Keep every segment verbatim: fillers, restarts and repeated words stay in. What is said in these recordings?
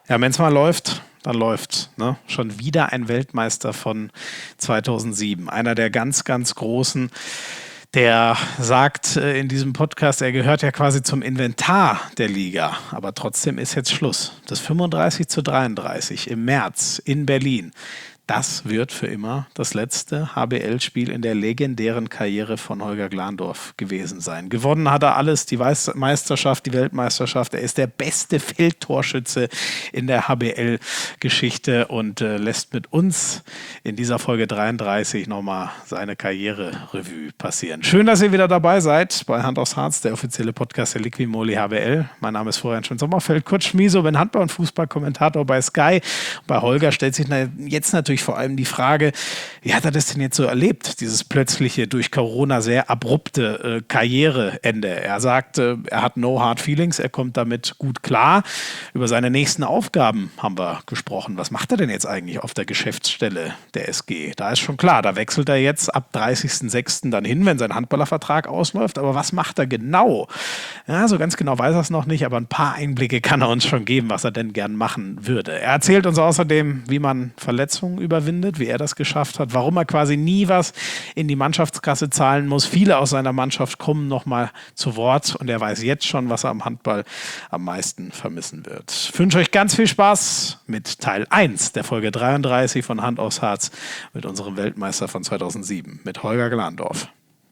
Ja, wenn es mal läuft, dann läuft's. Ne? Schon wieder ein Weltmeister von zweitausendsieben. Einer der ganz, ganz Großen, der sagt äh, in diesem Podcast, er gehört ja quasi zum Inventar der Liga. Aber trotzdem ist jetzt Schluss. Das fünfunddreißig zu dreiunddreißig im März in Berlin. Das wird für immer das letzte H B L-Spiel in der legendären Karriere von Holger Glandorf gewesen sein. Gewonnen hat er alles, die Meisterschaft, die Weltmeisterschaft. Er ist der beste Feldtorschütze in der H B L-Geschichte und äh, lässt mit uns in dieser Folge dreiunddreißig nochmal seine Karriere-Revue passieren. Schön, dass ihr wieder dabei seid bei Hand aufs Harz, der offizielle Podcast der Liqui-Moly H B L. Mein Name ist Florian Schön-Sommerfeld, Kurt Schmieso, bin Handball- und Fußballkommentator bei Sky. Bei Holger stellt sich jetzt natürlich vor allem die Frage, wie hat er das denn jetzt so erlebt, dieses plötzliche, durch Corona sehr abrupte äh, Karriereende. Er sagt, äh, er hat no hard feelings, er kommt damit gut klar. Über seine nächsten Aufgaben haben wir gesprochen. Was macht er denn jetzt eigentlich auf der Geschäftsstelle der S G? Da ist schon klar, da wechselt er jetzt ab dreißigsten sechsten dann hin, wenn sein Handballervertrag ausläuft. Aber was macht er genau? Ja, so ganz genau weiß er es noch nicht, aber ein paar Einblicke kann er uns schon geben, was er denn gern machen würde. Er erzählt uns außerdem, wie man Verletzungen überwindet, wie er das geschafft hat, warum er quasi nie was in die Mannschaftskasse zahlen muss. Viele aus seiner Mannschaft kommen nochmal zu Wort und er weiß jetzt schon, was er am Handball am meisten vermissen wird. Ich wünsche euch ganz viel Spaß mit Teil eins der Folge dreiunddreißig von Hand aufs Harz mit unserem Weltmeister von zweitausendsieben, mit Holger Glandorf.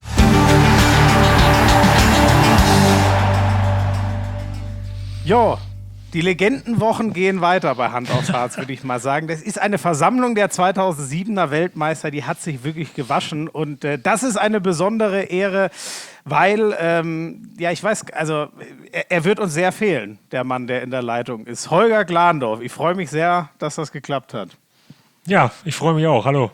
Jo, die Legendenwochen gehen weiter bei Hand aufs Harz, würde ich mal sagen. Das ist eine Versammlung der zweitausendsiebener Weltmeister, die hat sich wirklich gewaschen. Und äh, das ist eine besondere Ehre, weil, ähm, ja, ich weiß, also er, er wird uns sehr fehlen, der Mann, der in der Leitung ist. Holger Glandorf, ich freue mich sehr, dass das geklappt hat. Ja, ich freue mich auch. Hallo.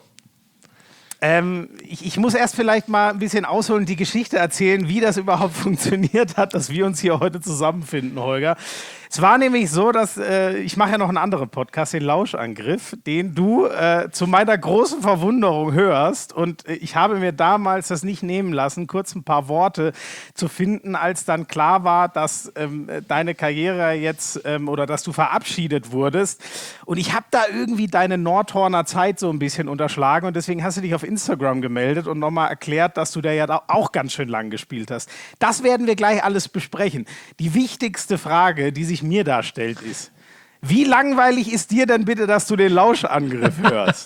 Ähm, ich, ich muss erst vielleicht mal ein bisschen ausholen, die Geschichte erzählen, wie das überhaupt funktioniert hat, dass wir uns hier heute zusammenfinden, Holger. Es war nämlich so, dass äh, ich mache ja noch einen anderen Podcast, den Lauschangriff, den du äh, zu meiner großen Verwunderung hörst. Und äh, ich habe mir damals das nicht nehmen lassen, kurz ein paar Worte zu finden, als dann klar war, dass ähm, deine Karriere jetzt ähm, oder dass du verabschiedet wurdest. Und ich habe da irgendwie deine Nordhorner Zeit so ein bisschen unterschlagen und deswegen hast du dich auf Instagram gemeldet und nochmal erklärt, dass du da ja auch ganz schön lang gespielt hast. Das werden wir gleich alles besprechen. Die wichtigste Frage, die sich mir da stellt, ist, wie langweilig ist dir denn bitte, dass du den Lauschangriff hörst?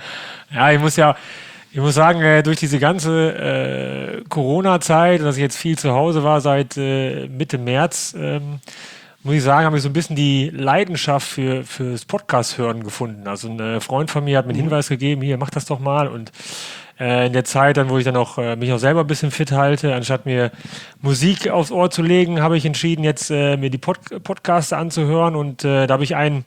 Ja, ich muss ja, ich muss sagen, äh, durch diese ganze äh, Corona-Zeit, dass ich jetzt viel zu Hause war seit äh, Mitte März, ähm, muss ich sagen, habe ich so ein bisschen die Leidenschaft für fürs Podcast-Hören gefunden. Also ein äh, Freund von mir hat mir einen Hinweis gegeben, hier, mach das doch mal. Und äh, in der Zeit, dann, wo ich dann auch äh, mich auch selber ein bisschen fit halte, anstatt mir Musik aufs Ohr zu legen, habe ich entschieden, jetzt äh, mir die Pod- Podcasts anzuhören. Und äh, da habe ich einen,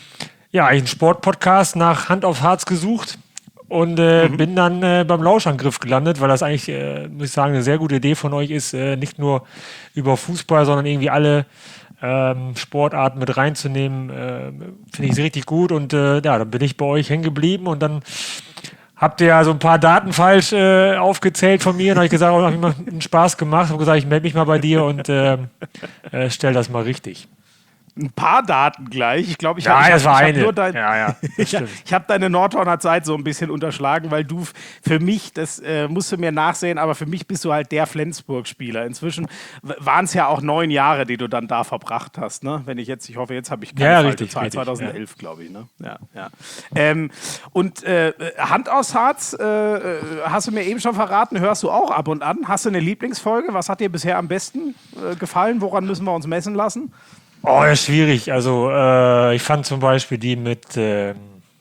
ja, einen Sport-Podcast nach Hand auf Harz gesucht. Und äh, mhm. bin dann äh, beim Lauschangriff gelandet, weil das eigentlich, äh, muss ich sagen, eine sehr gute Idee von euch ist, äh, nicht nur über Fußball, sondern irgendwie alle ähm, Sportarten mit reinzunehmen. Äh, finde ich richtig gut und äh, ja, dann bin ich bei euch hängen geblieben und dann habt ihr ja so ein paar Daten falsch äh, aufgezählt von mir und habe ich gesagt, oh, habe ich mir einen Spaß gemacht, habe gesagt, ich melde mich mal bei dir und äh, äh, stell das mal richtig. Ein paar Daten gleich. Ich glaube, ich ja, habe das war hab eine. nur dein, ja, ja, ich, ich habe deine Nordhorner Zeit so ein bisschen unterschlagen, weil du für mich, das äh, musst du mir nachsehen, aber für mich bist du halt der Flensburg-Spieler. Inzwischen waren es ja auch neun Jahre, die du dann da verbracht hast. Ne? Wenn ich jetzt, ich hoffe, jetzt habe ich keine ja, falsche richtig, Zahl. richtig, zweitausendelf, ja. glaube ich. Ne? Ja, ja. Ähm, und äh, Hand aufs Harz, äh, hast du mir eben schon verraten, hörst du auch ab und an. Hast du eine Lieblingsfolge? Was hat dir bisher am besten äh, gefallen? Woran müssen wir uns messen lassen? Oh, ja, schwierig. Also äh, ich fand zum Beispiel die mit äh,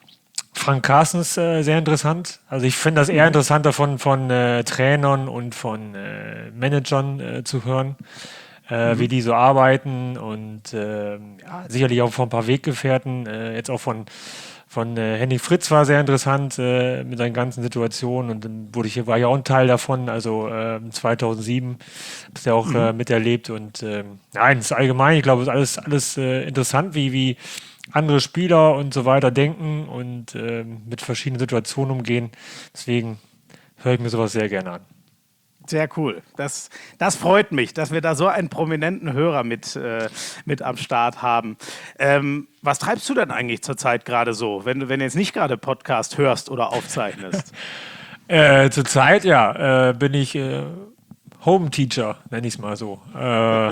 Frank Carstens äh, sehr interessant. Also ich finde das eher interessanter von, von äh, Trainern und von äh, Managern äh, zu hören, äh, mhm. wie die so arbeiten und äh, ja, sicherlich auch von ein paar Weggefährten, äh, jetzt auch von Von äh, Henning Fritz war sehr interessant äh, mit seinen ganzen Situationen und dann wurde ich, war ja auch ein Teil davon, also äh, zweitausendsieben, hab's ja auch mhm. äh, miterlebt und äh, nein, es ist allgemein, ich glaube, es ist alles, alles äh, interessant, wie, wie andere Spieler und so weiter denken und äh, mit verschiedenen Situationen umgehen. Deswegen höre ich mir sowas sehr gerne an. Sehr cool. Das, das freut mich, dass wir da so einen prominenten Hörer mit, äh, mit am Start haben. Ähm, was treibst du denn eigentlich zurzeit gerade so, wenn du wenn du jetzt nicht gerade Podcast hörst oder aufzeichnest? Äh, zurzeit, ja, äh, bin ich äh, Home Teacher, nenne ich es mal so. Äh,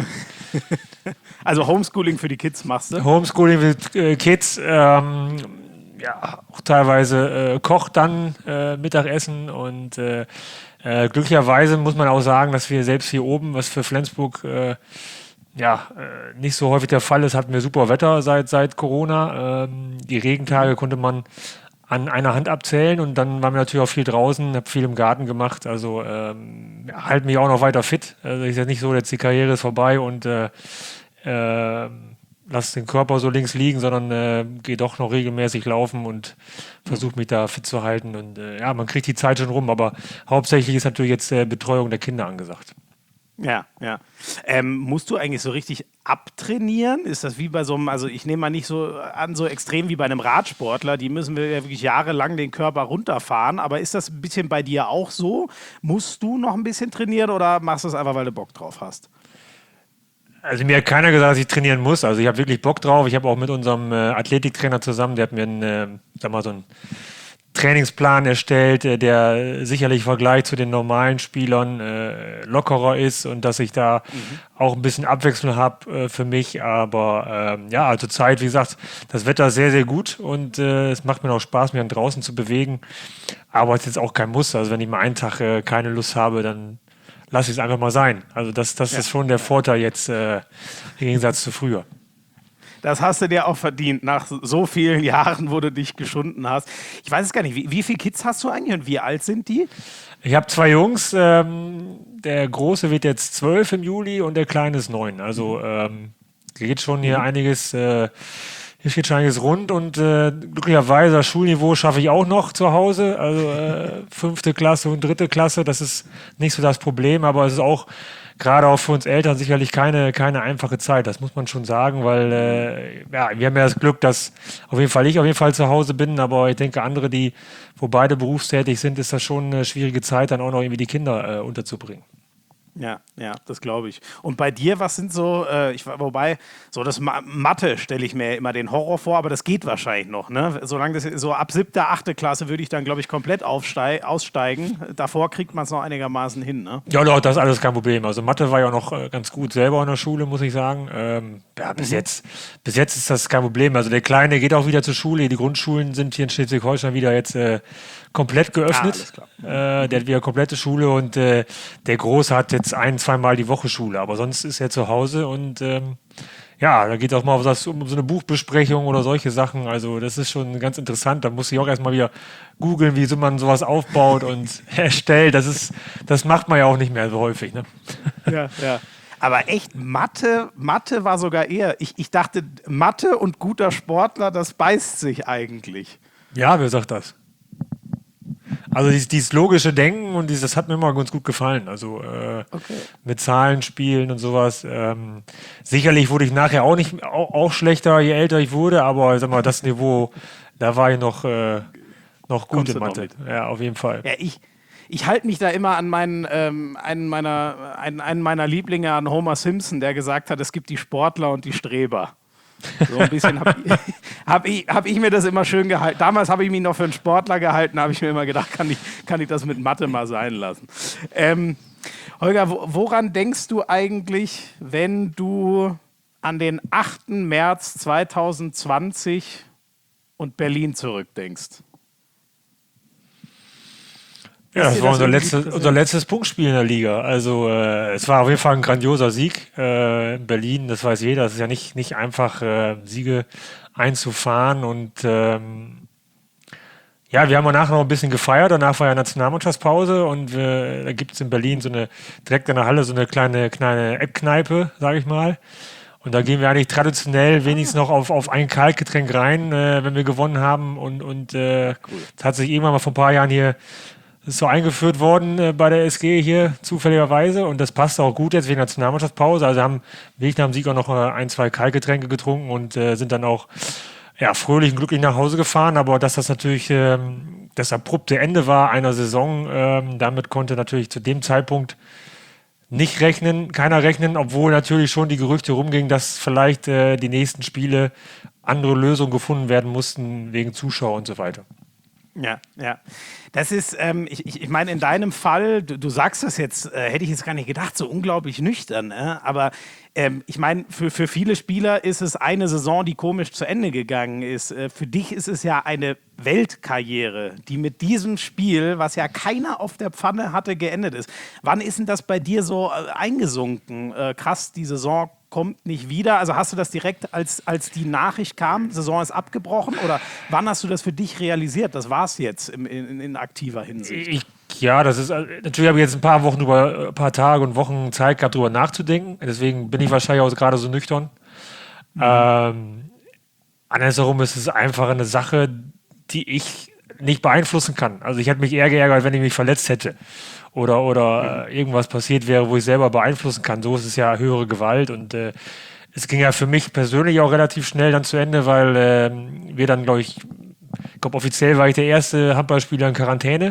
Also Homeschooling für die Kids machst du? Homeschooling mit äh, Kids, ähm, ja, auch teilweise äh, kocht dann äh, Mittagessen und äh, äh, glücklicherweise muss man auch sagen, dass wir selbst hier oben, was für Flensburg äh, ja, äh, nicht so häufig der Fall ist, hatten wir super Wetter seit, seit Corona. Ähm, die Regentage konnte man an einer Hand abzählen und dann waren wir natürlich auch viel draußen, habe viel im Garten gemacht, also ähm, ja, halte mich auch noch weiter fit. Also ist ja nicht so, jetzt die Karriere ist vorbei und äh, äh, lass den Körper so links liegen, sondern äh, gehe doch noch regelmäßig laufen und versuche mich da fit zu halten und äh, ja, man kriegt die Zeit schon rum, aber hauptsächlich ist natürlich jetzt äh, Betreuung der Kinder angesagt. Ja, ja. Ähm, musst du eigentlich so richtig abtrainieren? Ist das wie bei so einem, also ich nehme mal nicht so an, so extrem wie bei einem Radsportler, die müssen wir ja wirklich jahrelang den Körper runterfahren, aber ist das ein bisschen bei dir auch so? Musst du noch ein bisschen trainieren oder machst du es einfach, weil du Bock drauf hast? Also mir hat keiner gesagt, dass ich trainieren muss, also ich habe wirklich Bock drauf, ich habe auch mit unserem äh, Athletiktrainer zusammen, der hat mir einen, äh, sag mal so einen Trainingsplan erstellt, der sicherlich im Vergleich zu den normalen Spielern äh, lockerer ist und dass ich da mhm. auch ein bisschen Abwechslung habe äh, für mich. Aber ähm, ja, also Zeit, wie gesagt, das Wetter ist sehr, sehr gut und äh, es macht mir auch Spaß, mich dann draußen zu bewegen. Aber es ist jetzt auch kein Muss. Also wenn ich mal einen Tag äh, keine Lust habe, dann lasse ich es einfach mal sein. Also das, das ja. ist schon der Vorteil jetzt äh, im Gegensatz zu früher. Das hast du dir auch verdient, nach so vielen Jahren, wo du dich geschunden hast. Ich weiß es gar nicht, wie, wie viele Kids hast du eigentlich und wie alt sind die? Ich habe zwei Jungs, ähm, der Große wird jetzt zwölf im Juli und der Kleine ist neun. Also ähm, geht schon hier mhm. einiges, äh, hier steht schon einiges rund und äh, glücklicherweise das Schulniveau schaffe ich auch noch zu Hause. Also äh, fünfte Klasse und dritte Klasse, das ist nicht so das Problem, aber es ist auch gerade auch für uns Eltern sicherlich keine, keine einfache Zeit, das muss man schon sagen, weil äh, ja, wir haben ja das Glück, dass auf jeden Fall ich auf jeden Fall zu Hause bin, aber ich denke, andere, die wo beide berufstätig sind, ist das schon eine schwierige Zeit, dann auch noch irgendwie die Kinder äh, unterzubringen. Ja, ja, das glaube ich. Und bei dir, was sind so, äh, ich, wobei, so das Ma- Mathe stelle ich mir immer den Horror vor, aber das geht wahrscheinlich noch, ne? Solange das so ab siebter, achte Klasse würde ich dann, glaube ich, komplett aufsteig, aussteigen. Davor kriegt man es noch einigermaßen hin, ne? Ja, doch, das ist alles kein Problem. Also Mathe war ja auch noch äh, ganz gut selber in der Schule, muss ich sagen. Ähm, ja, bis mhm. jetzt, bis jetzt ist das kein Problem. Also der Kleine geht auch wieder zur Schule. Die Grundschulen sind hier in Schleswig-Holstein wieder jetzt äh, komplett geöffnet. Ah, äh, der hat wieder komplette Schule und äh, der Große hat jetzt ein, zweimal die Woche Schule, aber sonst ist er zu Hause und ähm, ja, da geht auch mal um so eine Buchbesprechung oder solche Sachen. Also das ist schon ganz interessant. Da muss ich auch erstmal wieder googeln, wie so man sowas aufbaut und erstellt. Das ist, das macht man ja auch nicht mehr so häufig. Ne? Ja, ja. Aber echt, Mathe, Mathe war sogar eher, ich, ich dachte, Mathe und guter Sportler, das beißt sich eigentlich. Ja, wer sagt das? Also dieses, dieses logische Denken und dieses, das hat mir immer ganz gut gefallen. Also äh, okay. mit Zahlen spielen und sowas. Ähm, sicherlich wurde ich nachher auch nicht auch, auch schlechter, je älter ich wurde, aber sag mal, das Niveau, da war ich noch, äh, noch gut in Mathe. Ja, auf jeden Fall. Ja, ich, ich halte mich da immer an meinen, ähm, einen, meiner, einen, einen meiner Lieblinge, an Homer Simpson, der gesagt hat, es gibt die Sportler und die Streber. So ein bisschen habe ich, hab ich, hab ich mir das immer schön gehalten. Damals habe ich mich noch für einen Sportler gehalten, habe ich mir immer gedacht, kann ich, kann ich das mit Mathe mal sein lassen. Ähm, Holger, woran denkst du eigentlich, wenn du an den achten März zweitausendzwanzig und Berlin zurückdenkst? Ja, das war unser, letzte, unser letztes Punktspiel in der Liga. Also äh, es war auf jeden Fall ein grandioser Sieg äh, in Berlin, das weiß jeder. Es ist ja nicht, nicht einfach, äh, Siege einzufahren. Und ähm, ja, wir haben danach noch ein bisschen gefeiert. Danach war ja Nationalmannschaftspause und äh, da gibt es in Berlin so eine, direkt in der Halle so eine kleine, kleine Eckkneipe, sage ich mal. Und da gehen wir eigentlich traditionell wenigstens noch auf, auf ein Kaltgetränk rein, äh, wenn wir gewonnen haben. Und, und äh, cool. Das hat sich irgendwann mal vor ein paar Jahren hier ist so eingeführt worden äh, bei der S G hier zufälligerweise und das passt auch gut jetzt wegen der Nationalmannschaftspause. Also haben wirklich nach dem Sieg auch noch äh, ein, zwei Kaltgetränke getrunken und äh, sind dann auch ja, fröhlich und glücklich nach Hause gefahren, aber dass das natürlich ähm, das abrupte Ende war einer Saison, ähm, damit konnte natürlich zu dem Zeitpunkt nicht rechnen, keiner rechnen, obwohl natürlich schon die Gerüchte rumgingen, dass vielleicht äh, die nächsten Spiele andere Lösungen gefunden werden mussten wegen Zuschauer und so weiter. Ja, ja. Das ist, ähm, ich, ich meine, in deinem Fall, du, du sagst das jetzt, äh, hätte ich jetzt gar nicht gedacht, so unglaublich nüchtern, äh? aber ähm, ich meine, für, für viele Spieler ist es eine Saison, die komisch zu Ende gegangen ist. Äh, für dich ist es ja eine Weltkarriere, die mit diesem Spiel, was ja keiner auf der Pfanne hatte, geendet ist. Wann ist denn das bei dir so äh, eingesunken? Äh, krass, die Saison kommt nicht wieder. Also hast du das direkt, als, als die Nachricht kam, Saison ist abgebrochen? Oder wann hast du das für dich realisiert? Das war es jetzt im, in, in aktiver Hinsicht. Ich, ja, das ist, natürlich habe ich jetzt ein paar Wochen, über, ein paar Tage und Wochen Zeit gehabt, darüber nachzudenken. Deswegen bin ich wahrscheinlich auch gerade so nüchtern. Mhm. Ähm, andersherum ist es einfach eine Sache, die ich nicht beeinflussen kann. Also ich hätte mich eher geärgert, wenn ich mich verletzt hätte. Oder, oder mhm. äh, irgendwas passiert wäre, wo ich selber beeinflussen kann. So ist es ja höhere Gewalt. Und äh, es ging ja für mich persönlich auch relativ schnell dann zu Ende, weil äh, wir dann, glaube ich, ich glaube, offiziell war ich der erste Handballspieler in Quarantäne,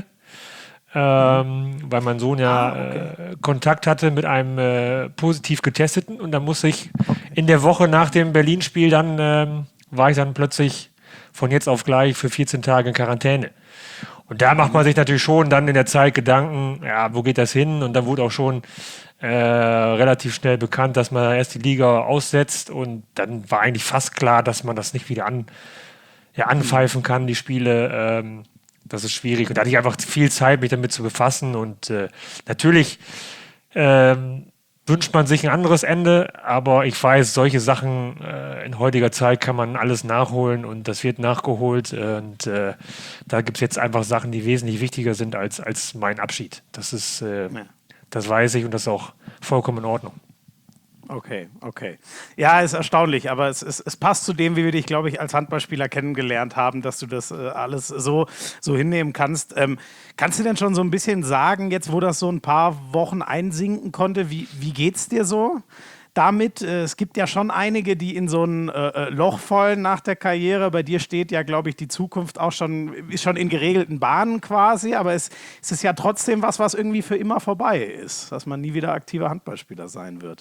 ähm, mhm. weil mein Sohn ja ah, okay. äh, Kontakt hatte mit einem äh, positiv Getesteten. Und dann musste ich okay. in der Woche nach dem Berlin-Spiel dann, ähm, war ich dann plötzlich von jetzt auf gleich für vierzehn Tage in Quarantäne. Und da macht man sich natürlich schon dann in der Zeit Gedanken, ja, wo geht das hin? Und dann wurde auch schon äh, relativ schnell bekannt, dass man erst die Liga aussetzt. Und dann war eigentlich fast klar, dass man das nicht wieder an, ja, anpfeifen kann, die Spiele. Ähm, das ist schwierig. Und da hatte ich einfach viel Zeit, mich damit zu befassen. Und äh, natürlich ähm, wünscht man sich ein anderes Ende, aber ich weiß, solche Sachen äh, in heutiger Zeit kann man alles nachholen und das wird nachgeholt und äh, da gibt es jetzt einfach Sachen, die wesentlich wichtiger sind als, als mein Abschied. Das ist, äh, ja. das weiß ich und das ist auch vollkommen in Ordnung. Okay, okay. Ja, ist erstaunlich, aber es, es, es passt zu dem, wie wir dich, glaube ich, als Handballspieler kennengelernt haben, dass du das äh, alles so, so hinnehmen kannst. Ähm, kannst du denn schon so ein bisschen sagen, jetzt wo das so ein paar Wochen einsinken konnte, wie, wie geht's dir so damit? Äh, es gibt ja schon einige, die in so ein äh, Loch fallen nach der Karriere. Bei dir steht ja, glaube ich, die Zukunft auch schon, ist schon in geregelten Bahnen quasi, aber es, es ist ja trotzdem was, was irgendwie für immer vorbei ist, dass man nie wieder aktiver Handballspieler sein wird.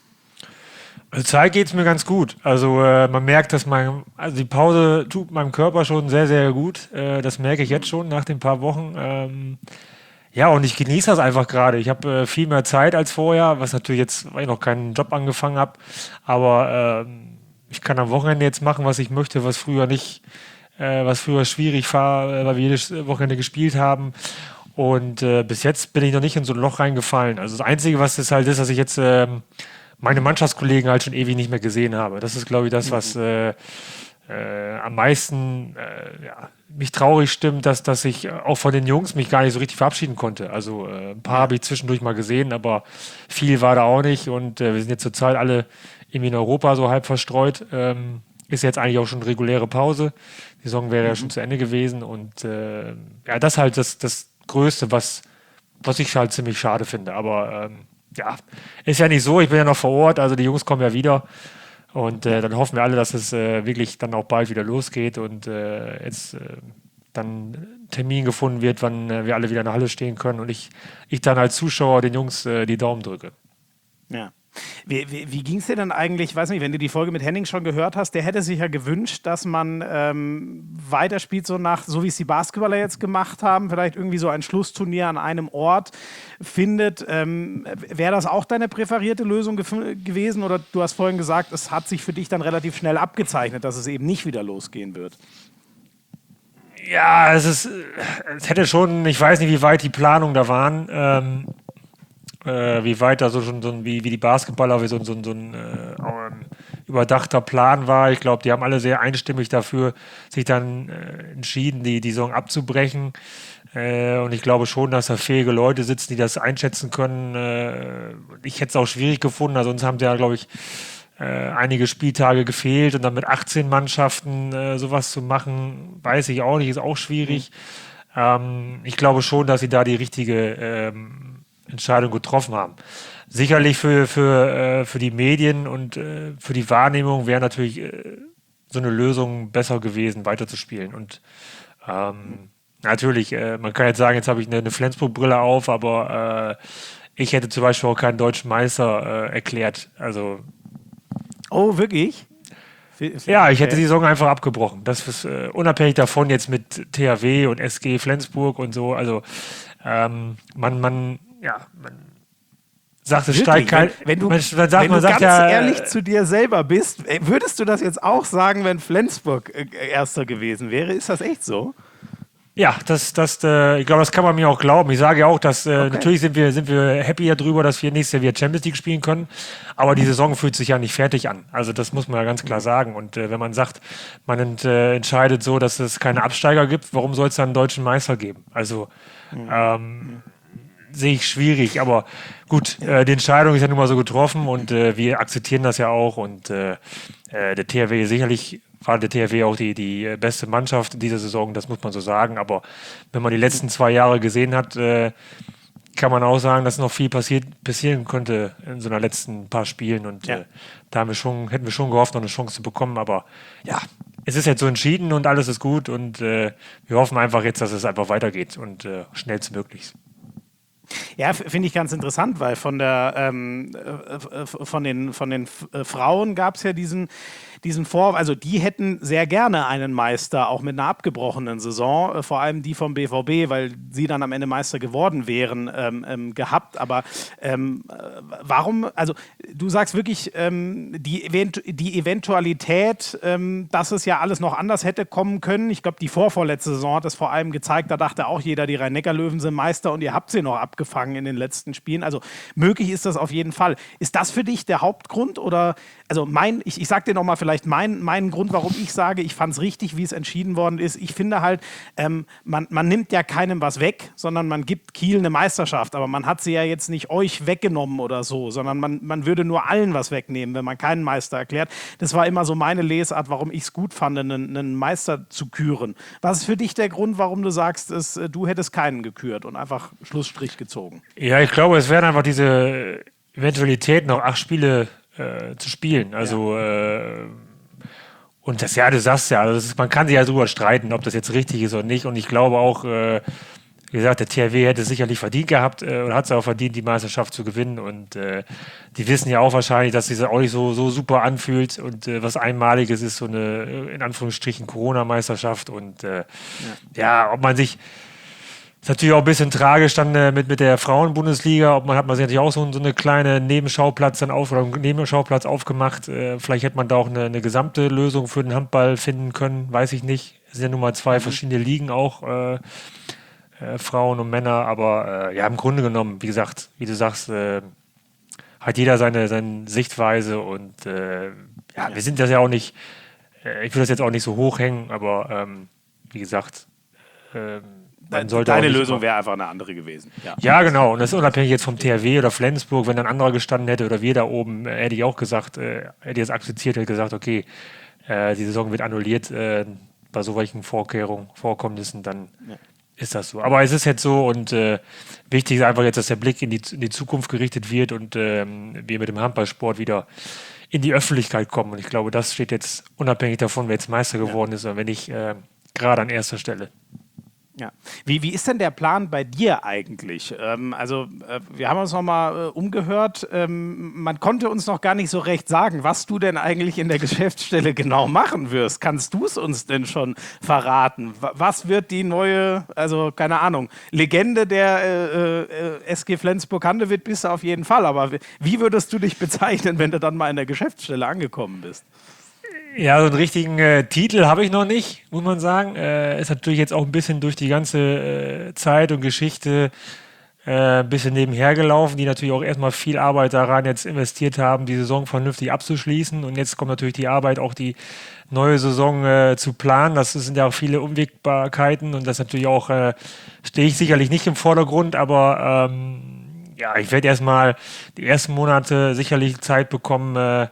Also Zeit geht es mir ganz gut. Also äh, man merkt, dass mein, also die Pause tut meinem Körper schon sehr, sehr gut. Äh, das merke ich jetzt schon nach den paar Wochen. Ähm, ja, und ich genieße das einfach gerade. Ich habe äh, viel mehr Zeit als vorher, was natürlich jetzt, weil ich noch keinen Job angefangen habe. Aber äh, ich kann am Wochenende jetzt machen, was ich möchte, was früher nicht, äh, was früher schwierig war, äh, weil wir jedes Wochenende gespielt haben. Und äh, bis jetzt bin ich noch nicht in so ein Loch reingefallen. Also das Einzige, was das halt ist, dass ich jetzt äh, meine Mannschaftskollegen halt schon ewig nicht mehr gesehen habe. Das ist, glaube ich, das, was äh, äh, am meisten äh, ja, mich traurig stimmt, dass, dass ich auch von den Jungs mich gar nicht so richtig verabschieden konnte. Also äh, ein paar habe ich zwischendurch mal gesehen, aber viel war da auch nicht. Und äh, wir sind jetzt zurzeit alle irgendwie in Europa so halb verstreut. Ähm, ist jetzt eigentlich auch schon reguläre Pause. Die Saison wäre mhm. ja schon zu Ende gewesen. Und äh, ja, das ist halt das, das Größte, was, was ich halt ziemlich schade finde. Aber ähm, ja, ist ja nicht so, ich bin ja noch vor Ort, also die Jungs kommen ja wieder und äh, dann hoffen wir alle, dass es äh, wirklich dann auch bald wieder losgeht und äh, jetzt äh, dann ein Termin gefunden wird, wann äh, wir alle wieder in der Halle stehen können und ich, ich dann als Zuschauer den Jungs äh, die Daumen drücke. Ja. Wie, wie, wie ging es dir denn eigentlich, ich weiß nicht, wenn du die Folge mit Henning schon gehört hast, der hätte sich ja gewünscht, dass man ähm, weiterspielt, so nach, so wie es die Basketballer jetzt gemacht haben, vielleicht irgendwie so ein Schlussturnier an einem Ort findet. Ähm, wäre das auch deine präferierte Lösung gef- gewesen oder du hast vorhin gesagt, es hat sich für dich dann relativ schnell abgezeichnet, dass es eben nicht wieder losgehen wird? Ja, es ist, es hätte schon, ich weiß nicht, wie weit die Planungen da waren, ähm, Äh, wie weit da so schon so ein, wie, wie die Basketballer, wie so, so, so ein äh, ein überdachter Plan war. Ich glaube, die haben alle sehr einstimmig dafür sich dann äh, entschieden, die, die Saison abzubrechen. Äh, und ich glaube schon, dass da fähige Leute sitzen, die das einschätzen können. Äh, ich hätte es auch schwierig gefunden, also sonst haben sie ja, glaube ich, äh, einige Spieltage gefehlt und dann mit achtzehn Mannschaften äh, sowas zu machen, weiß ich auch nicht, ist auch schwierig. Mhm. Ähm, ich glaube schon, dass sie da die richtige ähm, Entscheidung getroffen haben. Sicherlich für, für, äh, für die Medien und äh, für die Wahrnehmung wäre natürlich äh, so eine Lösung besser gewesen, weiterzuspielen. Und ähm, natürlich, äh, man kann jetzt sagen, jetzt habe ich eine, eine Flensburg-Brille auf, aber äh, ich hätte zum Beispiel auch keinen deutschen Meister äh, erklärt. Also oh, wirklich? Ja, ich hätte die Saison einfach abgebrochen. Das ist äh, unabhängig davon jetzt mit T H W und S G Flensburg und so. Also ähm, man, man, ja, man sagt, es steigt kein. Wenn, wenn du, man, man sagt, wenn man du sagt ganz ja, ehrlich zu dir selber bist, würdest du das jetzt auch sagen, wenn Flensburg äh, Erster gewesen wäre? Ist das echt so? Ja, das, das, äh, ich glaube, das kann man mir auch glauben. Ich sage ja auch, dass äh, Okay. natürlich sind wir, sind wir happy darüber, dass wir nächstes Jahr wieder Champions League spielen können. Aber die Saison fühlt sich ja nicht fertig an. Also das muss man ja ganz klar sagen. Und äh, wenn man sagt, man ent, äh, entscheidet so, dass es keine Absteiger gibt, warum soll es dann einen deutschen Meister geben? Also ähm, sehe ich schwierig. Aber gut, äh, die Entscheidung ist ja nun mal so getroffen und äh, wir akzeptieren das ja auch. Und äh, äh, der T H W sicherlich war der T H W auch die, die beste Mannschaft in dieser Saison, das muss man so sagen. Aber wenn man die letzten zwei Jahre gesehen hat, äh, kann man auch sagen, dass noch viel passiert, passieren könnte in so einer letzten paar Spielen. Und Ja. äh, da haben wir schon, hätten wir schon gehofft, noch eine Chance zu bekommen. Aber ja, es ist jetzt so entschieden und alles ist gut. Und äh, wir hoffen einfach jetzt, dass es einfach weitergeht und äh, schnellstmöglich. Ja, f- finde ich ganz interessant, weil von der ähm, äh, f- von den von den F- äh, Frauen gab es ja diesen diesen Vor, also die hätten sehr gerne einen Meister, auch mit einer abgebrochenen Saison, äh, vor allem die vom B V B, weil sie dann am Ende Meister geworden wären, ähm, ähm, gehabt. Aber ähm, äh, warum, also du sagst wirklich, ähm, die, Event die Eventualität, ähm, dass es ja alles noch anders hätte kommen können. Ich glaube, die vorvorletzte Saison hat das vor allem gezeigt, da dachte auch jeder, die Rhein-Neckar-Löwen sind Meister und ihr habt sie noch abgefangen in den letzten Spielen. Also möglich ist das auf jeden Fall. Ist das für dich der Hauptgrund oder, also mein, ich, ich sag dir nochmal vielleicht mein, meinen Grund, warum ich sage, ich fand es richtig, wie es entschieden worden ist. Ich finde halt, ähm, man, man nimmt ja keinem was weg, sondern man gibt Kiel eine Meisterschaft, aber man hat sie ja jetzt nicht euch weggenommen oder so, sondern man, man würde nur allen was wegnehmen, wenn man keinen Meister erklärt. Das war immer so meine Lesart, warum ich es gut fand, einen, einen Meister zu küren. Was ist für dich der Grund, warum du sagst, es, du hättest keinen gekürt und einfach Schlussstrich gezogen? Ja, ich glaube, es wären einfach diese Eventualität, noch acht Spiele äh, zu spielen. Also äh, und das, ja, du sagst ja, also das ist, man kann sich ja drüber streiten, ob das jetzt richtig ist oder nicht. Und ich glaube auch, äh, wie gesagt, der T H W hätte es sicherlich verdient gehabt äh, oder hat es auch verdient, die Meisterschaft zu gewinnen. Und äh, die wissen ja auch wahrscheinlich, dass sich das auch nicht so, so super anfühlt und äh, was Einmaliges ist, so eine, in Anführungsstrichen, Corona-Meisterschaft. Und äh, ja. ja, ob man sich ist natürlich auch ein bisschen tragisch dann äh, mit, mit der Frauenbundesliga. Ob man hat man sich natürlich auch so, so eine kleine Nebenschauplatz dann auf oder einen Nebenschauplatz aufgemacht. Äh, vielleicht hätte man da auch eine, eine gesamte Lösung für den Handball finden können, weiß ich nicht. Es sind ja nun mal zwei mhm. verschiedene Ligen auch, äh, äh, Frauen und Männer. Aber äh, ja, im Grunde genommen, wie gesagt, wie du sagst, äh, hat jeder seine, seine Sichtweise und äh, ja, ja, wir sind das ja auch nicht, äh, ich will das jetzt auch nicht so hochhängen, aber ähm, wie gesagt, äh, Man Deine Lösung wäre einfach eine andere gewesen. Ja. ja, genau. Und das ist unabhängig jetzt vom T H W oder Flensburg. Wenn ein anderer gestanden hätte oder wir da oben, äh, hätte ich auch gesagt, äh, hätte ich das akzeptiert, hätte gesagt, okay, äh, die Saison wird annulliert äh, bei so welchen Vorkehrungen, Vorkommnissen, dann ja. ist das so. Aber es ist jetzt so und äh, wichtig ist einfach jetzt, dass der Blick in die, in die Zukunft gerichtet wird und äh, wir mit dem Handballsport wieder in die Öffentlichkeit kommen. Und ich glaube, das steht jetzt unabhängig davon, wer jetzt Meister geworden ja. ist oder wenn nicht äh, gerade an erster Stelle. Ja. Wie, wie ist denn der Plan bei dir eigentlich? Ähm, also äh, wir haben uns noch mal äh, umgehört. Ähm, man konnte uns noch gar nicht so recht sagen, was du denn eigentlich in der Geschäftsstelle genau machen wirst. Kannst du es uns denn schon verraten? W- was wird die neue, also keine Ahnung, Legende der äh, äh, S G Flensburg-Handewitt bist du auf jeden Fall. Aber wie würdest du dich bezeichnen, wenn du dann mal in der Geschäftsstelle angekommen bist? Ja, so einen richtigen äh, Titel habe ich noch nicht, muss man sagen. Äh, ist natürlich jetzt auch ein bisschen durch die ganze äh, Zeit und Geschichte äh, ein bisschen nebenher gelaufen, die natürlich auch erstmal viel Arbeit daran jetzt investiert haben, die Saison vernünftig abzuschließen. Und jetzt kommt natürlich die Arbeit, auch die neue Saison äh, zu planen. Das sind ja auch viele Unwägbarkeiten und das natürlich auch, äh, stehe ich sicherlich nicht im Vordergrund, aber ähm, ja, ich werde erstmal die ersten Monate sicherlich Zeit bekommen, äh,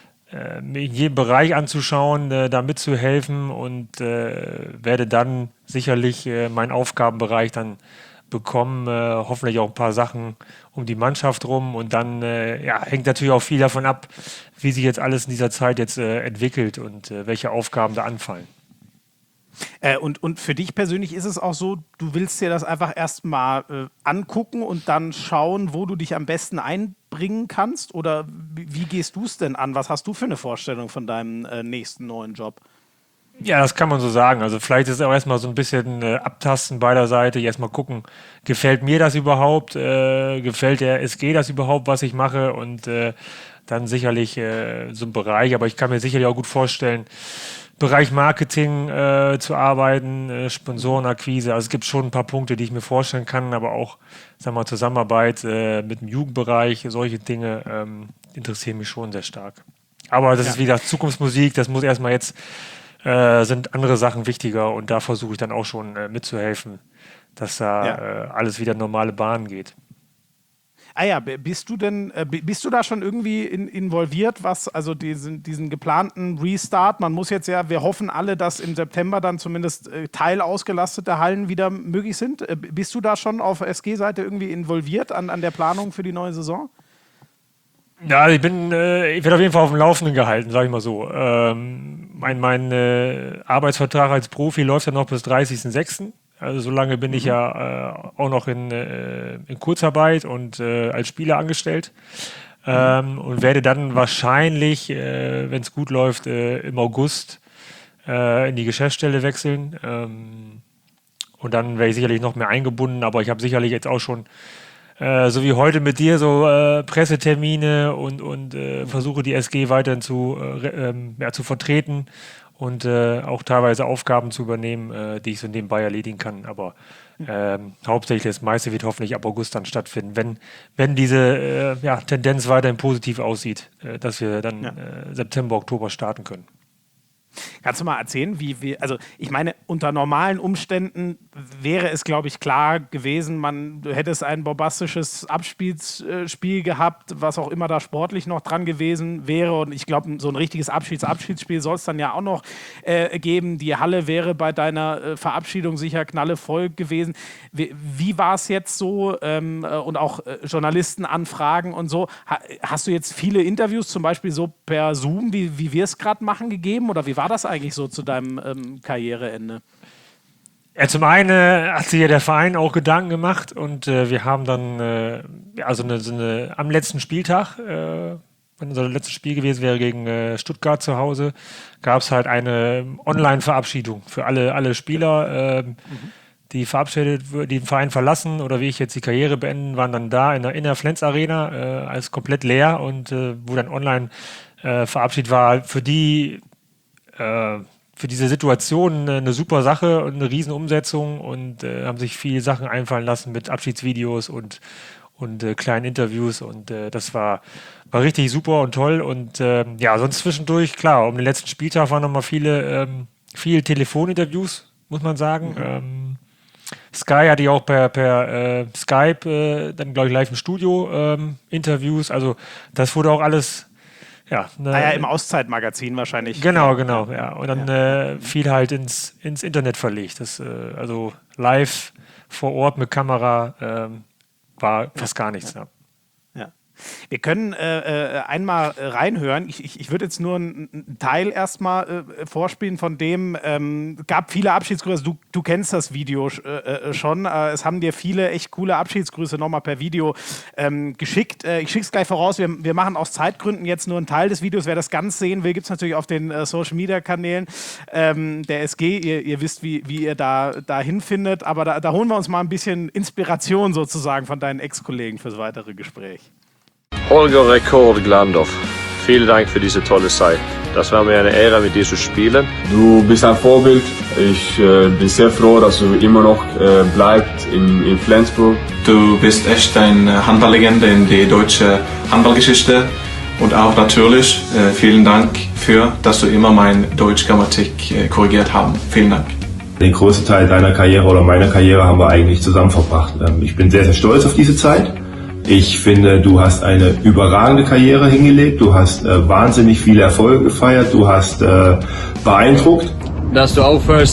mir in jedem Bereich anzuschauen, äh, da mitzuhelfen und äh, werde dann sicherlich äh, meinen Aufgabenbereich dann bekommen, äh, hoffentlich auch ein paar Sachen um die Mannschaft rum und dann äh, ja, hängt natürlich auch viel davon ab, wie sich jetzt alles in dieser Zeit jetzt äh, entwickelt und äh, welche Aufgaben da anfallen. Äh, und, und für dich persönlich ist es auch so, du willst dir das einfach erstmal äh, angucken und dann schauen, wo du dich am besten einbringen kannst? Oder wie, wie gehst du es denn an? Was hast du für eine Vorstellung von deinem äh, nächsten neuen Job? Ja, das kann man so sagen. Also vielleicht ist es auch erstmal so ein bisschen äh, Abtasten beider Seiten, erstmal gucken, gefällt mir das überhaupt, äh, gefällt der S G das überhaupt, was ich mache und äh, dann sicherlich äh, so ein Bereich, aber ich kann mir sicherlich auch gut vorstellen, Bereich Marketing äh, zu arbeiten, äh, Sponsorenakquise, also es gibt schon ein paar Punkte, die ich mir vorstellen kann, aber auch, sagen wir mal, Zusammenarbeit äh, mit dem Jugendbereich, solche Dinge ähm, interessieren mich schon sehr stark. Aber das ja. ist wie gesagt Zukunftsmusik, das muss erstmal jetzt Äh, sind andere Sachen wichtiger und da versuche ich dann auch schon äh, mitzuhelfen, dass da ja. äh, alles wieder normale Bahnen geht. Ah ja, bist du denn, äh, bist du da schon irgendwie in, involviert, was also diesen, diesen geplanten Restart, man muss jetzt ja, wir hoffen alle, dass im September dann zumindest äh, teilausgelastete Hallen wieder möglich sind. Äh, bist du da schon auf S G-Seite irgendwie involviert an, an der Planung für die neue Saison? Ja, ich bin, äh, ich werde auf jeden Fall auf dem Laufenden gehalten, sage ich mal so. Ähm, mein mein äh, Arbeitsvertrag als Profi läuft ja noch bis dreißigsten sechsten Also so lange bin mhm. ich ja äh, auch noch in, äh, in Kurzarbeit und äh, als Spieler angestellt. Ähm, mhm. Und werde dann wahrscheinlich, äh, wenn es gut läuft, äh, im August äh, in die Geschäftsstelle wechseln. Ähm, und dann wäre ich sicherlich noch mehr eingebunden, aber ich habe sicherlich jetzt auch schon so wie heute mit dir, so äh, Pressetermine und, und äh, versuche die S G weiterhin zu, äh, ähm, ja, zu vertreten und äh, auch teilweise Aufgaben zu übernehmen, äh, die ich so nebenbei erledigen kann. Aber ähm, hauptsächlich das meiste wird hoffentlich ab August dann stattfinden, wenn, wenn diese äh, ja, Tendenz weiterhin positiv aussieht, äh, dass wir dann ja. äh, September, Oktober starten können. Kannst du mal erzählen, wie wir, also ich meine, unter normalen Umständen wäre es, glaube ich, klar gewesen, man du hättest ein bombastisches Abschiedsspiel gehabt, was auch immer da sportlich noch dran gewesen wäre und ich glaube, so ein richtiges Abschieds-Abschiedsspiel soll es dann ja auch noch äh, geben. Die Halle wäre bei deiner äh, Verabschiedung sicher knallevoll gewesen. Wie, wie war es jetzt so ähm, und auch äh, Journalistenanfragen und so? Ha, hast du jetzt viele Interviews, zum Beispiel so per Zoom, wie, wie wir es gerade machen, gegeben oder wie war das eigentlich so zu deinem ähm, Karriereende? Ja, zum einen hat sich ja der Verein auch Gedanken gemacht und äh, wir haben dann, äh, also eine, so eine, am letzten Spieltag, äh, wenn unser letztes Spiel gewesen wäre gegen äh, Stuttgart zu Hause, gab es halt eine Online-Verabschiedung für alle, alle Spieler, äh, mhm. die verabschiedet, die den Verein verlassen oder wie ich jetzt die Karriere beenden, waren dann da in der, in der Flens Arena, äh, alles komplett leer und äh, wo dann online äh, verabschiedet war, für die für diese Situation eine super Sache und eine riesen Umsetzung und äh, haben sich viele Sachen einfallen lassen mit Abschiedsvideos und, und äh, kleinen Interviews und äh, das war, war richtig super und toll und äh, ja, sonst zwischendurch, klar, um den letzten Spieltag waren nochmal viele, ähm, viele Telefoninterviews, muss man sagen. Mhm. Ähm, Sky hatte ja auch per, per äh, Skype äh, dann, glaube ich, live im Studio ähm, Interviews, also das wurde auch alles Ja, ne, ah ja, im Auszeitmagazin wahrscheinlich. Genau, genau, ja. Und dann ja. äh, viel halt ins, ins Internet verlegt. Das, äh, also live vor Ort mit Kamera ähm, war fast gar nichts. Ja. Ja. Wir können äh, äh, einmal reinhören. Ich, ich, ich würde jetzt nur einen Teil erstmal äh, vorspielen von dem. Ähm, gab viele Abschiedsgrüße. Du, du kennst das Video äh, schon. Äh, es haben dir viele echt coole Abschiedsgrüße nochmal per Video ähm, geschickt. Äh, ich schicke es gleich voraus. Wir, wir machen aus Zeitgründen jetzt nur einen Teil des Videos. Wer das ganz sehen will, gibt es natürlich auf den äh, Social-Media-Kanälen ähm, der S G. Ihr, ihr wisst, wie, wie ihr da, da hinfindet. Aber da, da holen wir uns mal ein bisschen Inspiration sozusagen von deinen Ex-Kollegen fürs weitere Gespräch. Holger Rekord Glandorf, vielen Dank für diese tolle Zeit. Das war mir eine Ehre, mit dir zu spielen. Du bist ein Vorbild. Ich äh, bin sehr froh, dass du immer noch äh, bleibst in, in Flensburg. Du bist echt eine Handballlegende in die deutsche Handballgeschichte. Und auch natürlich äh, vielen Dank für, dass du immer meine Deutschgrammatik äh, korrigiert haben. Vielen Dank. Den größten Teil deiner Karriere oder meiner Karriere haben wir eigentlich zusammen verbracht. Ich bin sehr, sehr stolz auf diese Zeit. Ich finde, du hast eine überragende Karriere hingelegt, du hast äh, wahnsinnig viele Erfolge gefeiert, du hast äh, beeindruckt. Dass du aufhörst,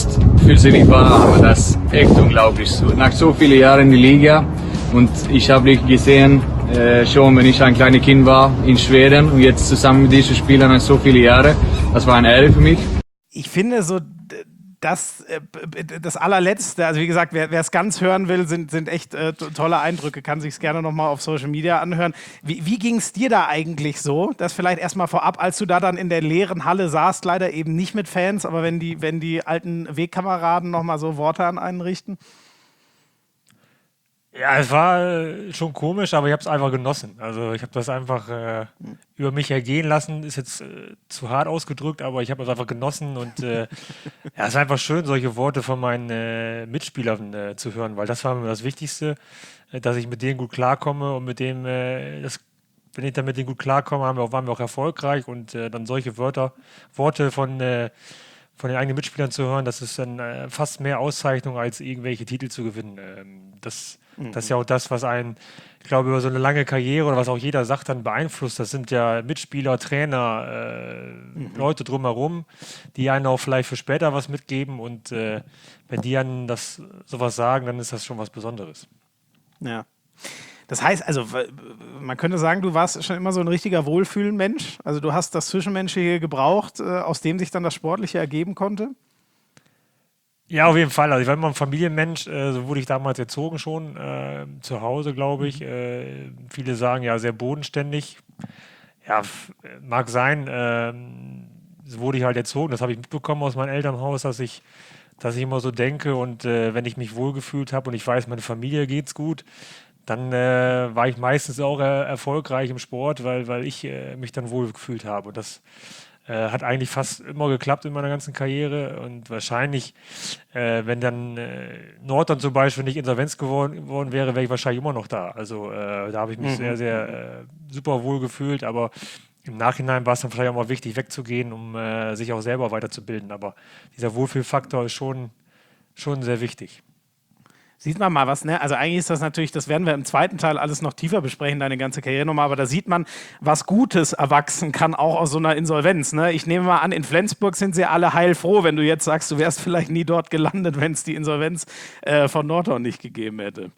für sie nicht war, aber das ist echt unglaublich. So, nach so vielen Jahren in der Liga und ich habe dich gesehen, äh, schon wenn ich ein kleines Kind war in Schweden und jetzt zusammen mit diesen Spielern nach so vielen Jahren, das war eine Ehre für mich. Ich finde so, das, das allerletzte, also wie gesagt, wer es ganz hören will, sind, sind echt äh, tolle Eindrücke, kann sich es gerne nochmal auf Social Media anhören. Wie, wie ging es dir da eigentlich so? Das vielleicht erstmal vorab, als du da dann in der leeren Halle saßt, leider eben nicht mit Fans, aber wenn die, wenn die alten Wegkameraden nochmal so Worte an einen richten? Ja, es war schon komisch, aber ich habe es einfach genossen. Also ich habe das einfach äh, über mich ergehen lassen. Ist jetzt äh, zu hart ausgedrückt, aber ich habe es einfach genossen. Und äh, ja, es ist einfach schön, solche Worte von meinen äh, Mitspielern äh, zu hören, weil das war mir das Wichtigste, äh, dass ich mit denen gut klarkomme und mit dem, äh, das, wenn ich dann mit denen gut klarkomme, haben wir auch, waren wir auch erfolgreich. Und äh, dann solche Wörter, Worte von äh, von den eigenen Mitspielern zu hören, das ist dann äh, fast mehr Auszeichnung, als irgendwelche Titel zu gewinnen. Ähm, das, mhm. das ist ja auch das, was einen, ich glaube, über so eine lange Karriere oder was auch jeder sagt, dann beeinflusst. Das sind ja Mitspieler, Trainer, äh, mhm. Leute drumherum, die einen auch vielleicht für später was mitgeben. Und äh, wenn die einen das sowas sagen, dann ist das schon was Besonderes. Ja. Das heißt, also man könnte sagen, du warst schon immer so ein richtiger Wohlfühlen-Mensch. Also du hast das Zwischenmenschliche gebraucht, aus dem sich dann das Sportliche ergeben konnte? Ja, auf jeden Fall. Also ich war immer ein Familienmensch, äh, so wurde ich damals erzogen schon, äh, zu Hause, glaube ich. Äh, viele sagen ja sehr bodenständig. Ja, f- mag sein. Äh, so wurde ich halt erzogen. Das habe ich mitbekommen aus meinem Elternhaus, dass ich, dass ich immer so denke. Und äh, wenn ich mich wohlgefühlt habe und ich weiß, meine Familie geht's gut, dann äh, war ich meistens auch äh, erfolgreich im Sport, weil, weil ich äh, mich dann wohl gefühlt habe. Und das äh, hat eigentlich fast immer geklappt in meiner ganzen Karriere. Und wahrscheinlich, äh, wenn dann äh, Norton zum Beispiel nicht Insolvenz geworden, geworden wäre, wäre ich wahrscheinlich immer noch da. Also äh, da habe ich mich mhm. sehr, sehr äh, super wohl gefühlt. Aber im Nachhinein war es dann vielleicht auch mal wichtig, wegzugehen, um äh, sich auch selber weiterzubilden. Aber dieser Wohlfühlfaktor ist schon, schon sehr wichtig. Sieht man mal was, ne? Also eigentlich ist das natürlich, das werden wir im zweiten Teil alles noch tiefer besprechen, deine ganze Karriere nochmal, aber da sieht man, was Gutes erwachsen kann, auch aus so einer Insolvenz, ne? Ich nehme mal an, in Flensburg sind sie alle heilfroh, wenn du jetzt sagst, du wärst vielleicht nie dort gelandet, wenn es die Insolvenz äh, von Norton nicht gegeben hätte.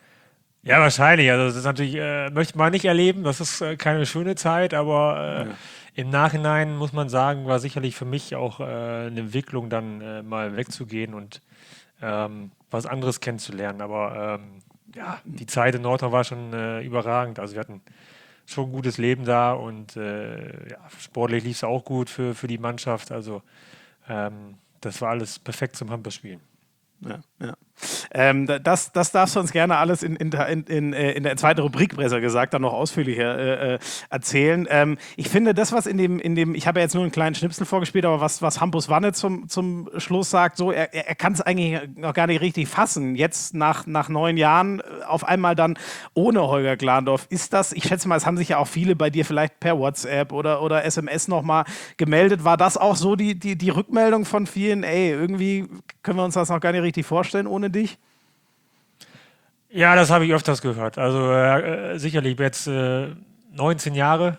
Ja, wahrscheinlich. Also das ist natürlich, äh, möchte man nicht erleben, das ist äh, keine schöne Zeit, aber äh, ja. Im Nachhinein muss man sagen, war sicherlich für mich auch äh, eine Entwicklung, dann äh, mal wegzugehen und ähm, was anderes kennenzulernen. Aber ähm, ja, die Zeit in Norton war schon äh, überragend. Also wir hatten schon ein gutes Leben da und äh, ja, sportlich lief es auch gut für, für die Mannschaft. Also ähm, das war alles perfekt zum Handballspielen. Ja, ja. Ähm, das, das darfst du uns gerne alles in, in, in, in der zweiten Rubrik, besser gesagt, dann noch ausführlicher äh, erzählen. Ähm, ich finde, das, was in dem, in dem, ich habe ja jetzt nur einen kleinen Schnipsel vorgespielt, aber was, was Hampus Wanne zum, zum Schluss sagt, so, er, er kann es eigentlich noch gar nicht richtig fassen. Jetzt nach, nach neun Jahren auf einmal dann ohne Holger Glandorf. Ist das, ich schätze mal, es haben sich ja auch viele bei dir vielleicht per WhatsApp oder, oder S M S nochmal gemeldet. War das auch so die, die, die Rückmeldung von vielen, ey, irgendwie können wir uns das noch gar nicht richtig vorstellen ohne dich? Ja, das habe ich öfters gehört. Also äh, sicherlich jetzt äh, neunzehn Jahre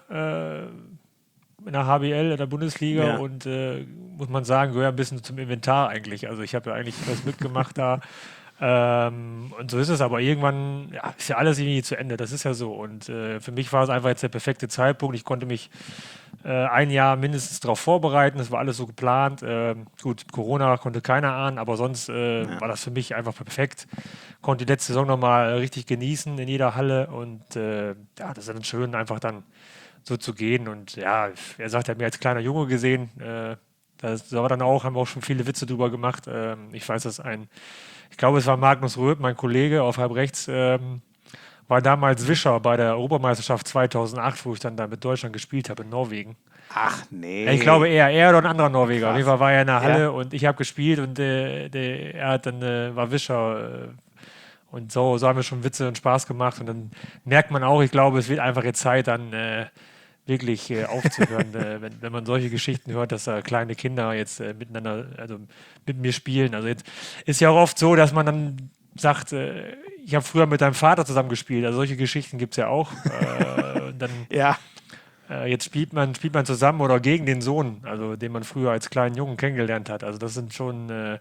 äh, in der H B L, in der Bundesliga ja. und äh, muss man sagen, gehöre ein bisschen zum Inventar eigentlich. Also ich habe ja eigentlich was mitgemacht da ähm, und so ist es, aber irgendwann ja, ist ja alles irgendwie zu Ende, das ist ja so und äh, für mich war es einfach jetzt der perfekte Zeitpunkt. Ich konnte mich äh, ein Jahr mindestens darauf vorbereiten, das war alles so geplant. Äh, gut, Corona konnte keiner ahnen, aber sonst äh, ja. war das für mich einfach perfekt. Konnte die letzte Saison nochmal richtig genießen in jeder Halle und äh, ja, das ist dann schön, einfach dann so zu gehen und ja, er sagt, er hat mir als kleiner Junge gesehen, äh, das war dann auch, haben wir auch schon viele Witze drüber gemacht. Äh, ich weiß, dass ein, ich glaube, es war Magnus Röth, mein Kollege auf halb rechts, äh, war damals Wischer bei der Europameisterschaft zweitausendacht, wo ich dann da mit Deutschland gespielt habe in Norwegen. Ach nee. Ich glaube eher, er oder ein anderer Norweger. Krass. Auf jeden Fall war er in der Halle ja. und ich habe gespielt und äh, der, er hat dann, äh, war Wischer. Äh, und so, so haben wir schon Witze und Spaß gemacht. Und dann merkt man auch, ich glaube, es wird einfach jetzt Zeit, dann äh, wirklich äh, aufzuhören, äh, wenn, wenn man solche Geschichten hört, dass da kleine Kinder jetzt äh, miteinander, also mit mir spielen. Also jetzt ist ja auch oft so, dass man dann sagt, äh, ich habe früher mit deinem Vater zusammen gespielt. Also solche Geschichten gibt es ja auch. Äh, und dann, ja. äh, jetzt spielt man, spielt man zusammen oder gegen den Sohn, also den man früher als kleinen Jungen kennengelernt hat. Also das sind schon äh,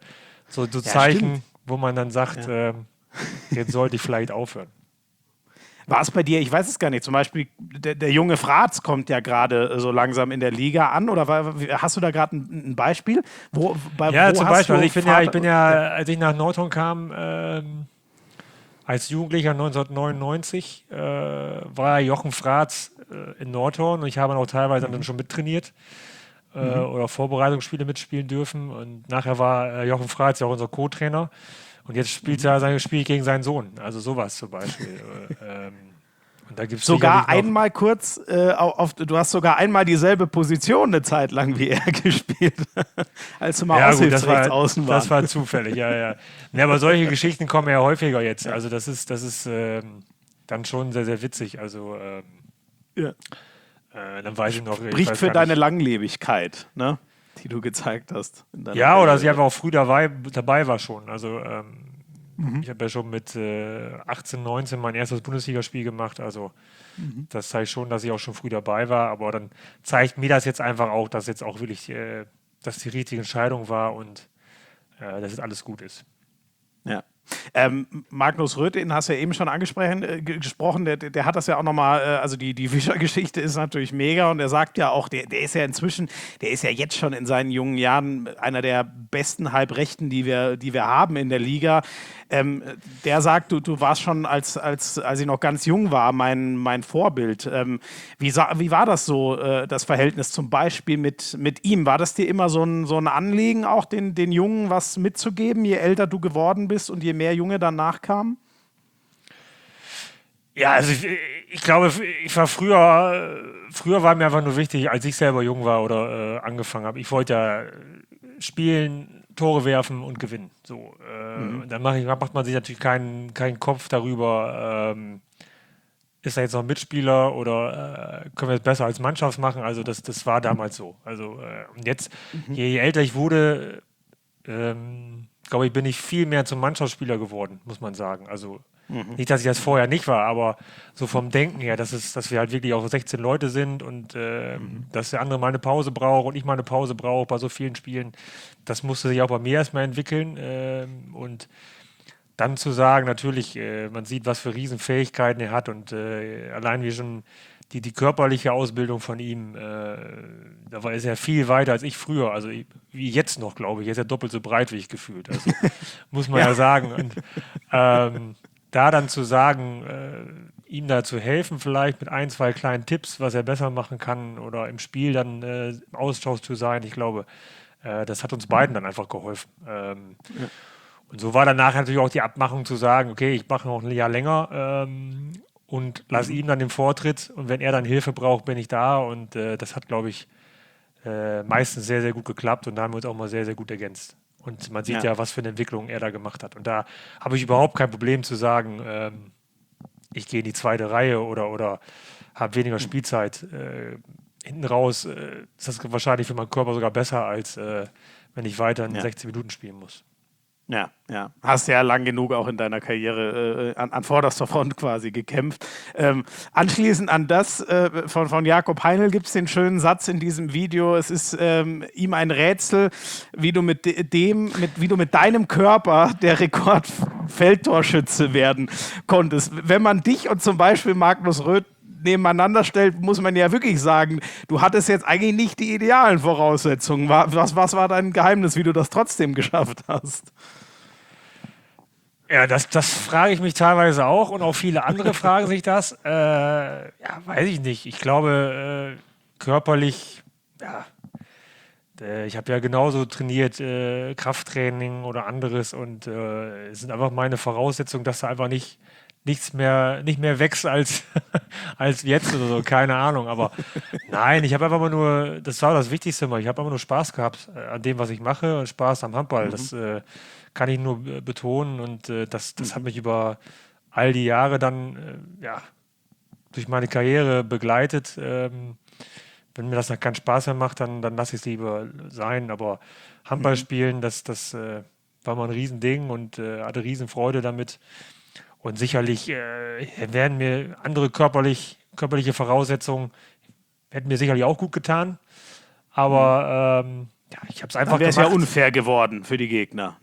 so, so Ja, Zeichen, stimmt. wo man dann sagt, Ja. ähm, jetzt sollte ich vielleicht aufhören. War es bei dir, ich weiß es gar nicht, zum Beispiel der, der junge Fratz kommt ja gerade so langsam in der Liga an, oder war, hast du da gerade ein, ein Beispiel? Wo, bei, Ja, wo zum hast Beispiel, du also ich bin ja, Vater- ich bin ja, als ich nach Nordhorn kam, ähm, als Jugendlicher neunzehnhundertneunundneunzig, äh, war Jochen Fratz äh, in Nordhorn und ich habe ihn auch teilweise Mhm. dann schon mittrainiert äh, oder Vorbereitungsspiele mitspielen dürfen. Und nachher war äh, Jochen Fratz ja auch unser Co-Trainer. Und jetzt spielt Mhm. er sein Spiel gegen seinen Sohn. Also sowas zum Beispiel. äh, ähm, und da gibt's Sogar sicherlich noch- einmal kurz, äh, auf, du hast sogar einmal dieselbe Position eine Zeit lang wie er gespielt, als du mal Ja, gut, das aushilfsrechts war, außen warst. das war zufällig, ja, ja. Nee, aber solche Geschichten kommen ja häufiger jetzt. Also das ist, das ist ähm, dann schon sehr, sehr witzig. Also ähm, Ja. äh, dann weiß ich noch. ich Spricht weiß für gar deine nicht. Langlebigkeit, ne? Die du gezeigt hast. in deiner Ja, oder sie Karriere. einfach auch früh dabei, dabei war schon. Also ähm, Mhm. ich habe ja schon mit äh, achtzehn, neunzehn mein erstes Bundesligaspiel gemacht. Also Mhm. das zeigt schon, dass ich auch schon früh dabei war. Aber dann zeigt mir das jetzt einfach auch, dass jetzt auch wirklich, äh, dass die richtige Entscheidung war und äh, dass jetzt alles gut ist. Ja. Ähm, Magnus Röth, den hast du ja eben schon angesprochen, äh, ge- gesprochen, der, der hat das ja auch nochmal, äh, also die, die Wischer-Geschichte ist natürlich mega und er sagt ja auch, der, der ist ja inzwischen, der ist ja jetzt schon in seinen jungen Jahren einer der besten Halbrechten, die wir, die wir haben in der Liga. Ähm, der sagt, du, du warst schon, als, als, als ich noch ganz jung war, mein, mein Vorbild. Ähm, wie, sa- wie war das so, äh, das Verhältnis zum Beispiel mit, mit ihm? War das dir immer so ein, so ein Anliegen, auch den, den Jungen was mitzugeben, je älter du geworden bist und je mehr Junge danach kamen? Ja, also ich, ich glaube, ich war früher, früher war mir einfach nur wichtig, als ich selber jung war oder äh, angefangen habe. Ich wollte ja äh, spielen, Tore werfen und gewinnen. So, äh, Mhm. dann mach ich, macht man sich natürlich keinen, keinen Kopf darüber, ähm, ist er jetzt noch ein Mitspieler oder äh, können wir es besser als Mannschaft machen? Also das, das war damals so. Also äh, und jetzt, je, je älter ich wurde, ähm, glaube ich, bin ich viel mehr zum Mannschaftsspieler geworden, muss man sagen. Also nicht, dass ich das vorher nicht war, aber so vom Denken her, dass, es, dass wir halt wirklich auch sechzehn Leute sind und ähm, dass der andere mal eine Pause braucht und ich mal eine Pause brauche bei so vielen Spielen, das musste sich auch bei mir erstmal entwickeln. Ähm, und dann zu sagen, natürlich, äh, man sieht, was für Riesenfähigkeiten er hat und äh, allein wie schon die, die körperliche Ausbildung von ihm, äh, da war ist er viel weiter als ich früher, also ich, wie jetzt noch, glaube ich. Er ist ja doppelt so breit wie ich gefühlt, also muss man ja, ja sagen. Und ähm, da dann zu sagen, äh, ihm da zu helfen, vielleicht mit ein, zwei kleinen Tipps, was er besser machen kann oder im Spiel dann äh, im Austausch zu sein, ich glaube, äh, das hat uns beiden dann einfach geholfen. Ähm, ja. Und so war dann nachher natürlich auch die Abmachung zu sagen, okay, ich mache noch ein Jahr länger ähm, und lasse ihm dann den Vortritt und wenn er dann Hilfe braucht, bin ich da und äh, das hat, glaube ich, äh, meistens sehr, sehr gut geklappt und da haben wir uns auch mal sehr, sehr gut ergänzt. Und man sieht ja. ja, was für eine Entwicklung er da gemacht hat. Und da habe ich überhaupt kein Problem zu sagen, ähm, ich gehe in die zweite Reihe oder, oder habe weniger Spielzeit. Äh, hinten raus äh, ist das wahrscheinlich für meinen Körper sogar besser, als äh, wenn ich weiter in ja. sechzehn Minuten spielen muss. Ja, ja. Hast ja lang genug auch in deiner Karriere äh, an, an vorderster Front quasi gekämpft. Ähm, anschließend an das äh, von, von Jakob Heinl gibt es den schönen Satz in diesem Video. Es ist ähm, ihm ein Rätsel, wie du mit de- dem, mit, wie du mit deinem Körper der Rekordfeldtorschütze werden konntest. Wenn man dich und zum Beispiel Magnus Röth nebeneinander stellt, muss man ja wirklich sagen, du hattest jetzt eigentlich nicht die idealen Voraussetzungen. Was, was war dein Geheimnis, wie du das trotzdem geschafft hast? Ja, das, das frage ich mich teilweise auch und auch viele andere fragen sich das. Äh, ja, weiß ich nicht. Ich glaube, äh, körperlich, ja, äh, ich habe ja genauso trainiert, äh, Krafttraining oder anderes und äh, es sind einfach meine Voraussetzungen, dass da einfach nicht nichts mehr, nicht mehr wächst als, als jetzt oder so, keine Ahnung. Aber nein, ich habe einfach mal nur, das war das Wichtigste immer, ich habe einfach nur Spaß gehabt äh, an dem, was ich mache und Spaß am Handball. Mhm. Das äh, kann ich nur äh, betonen und äh, das, das mhm. hat mich über all die Jahre dann äh, ja, durch meine Karriere begleitet. Ähm, wenn mir das dann keinen Spaß mehr macht, dann, dann lasse ich es lieber sein. Aber Handball spielen, mhm. das, das äh, war mal ein Riesending und äh, hatte Riesenfreude damit. Und sicherlich äh, werden mir andere körperlich, körperliche Voraussetzungen, hätten mir sicherlich auch gut getan. Aber ähm, ja, ich habe es einfach gemacht. Wäre es ja gemacht. unfair geworden für die Gegner, ne?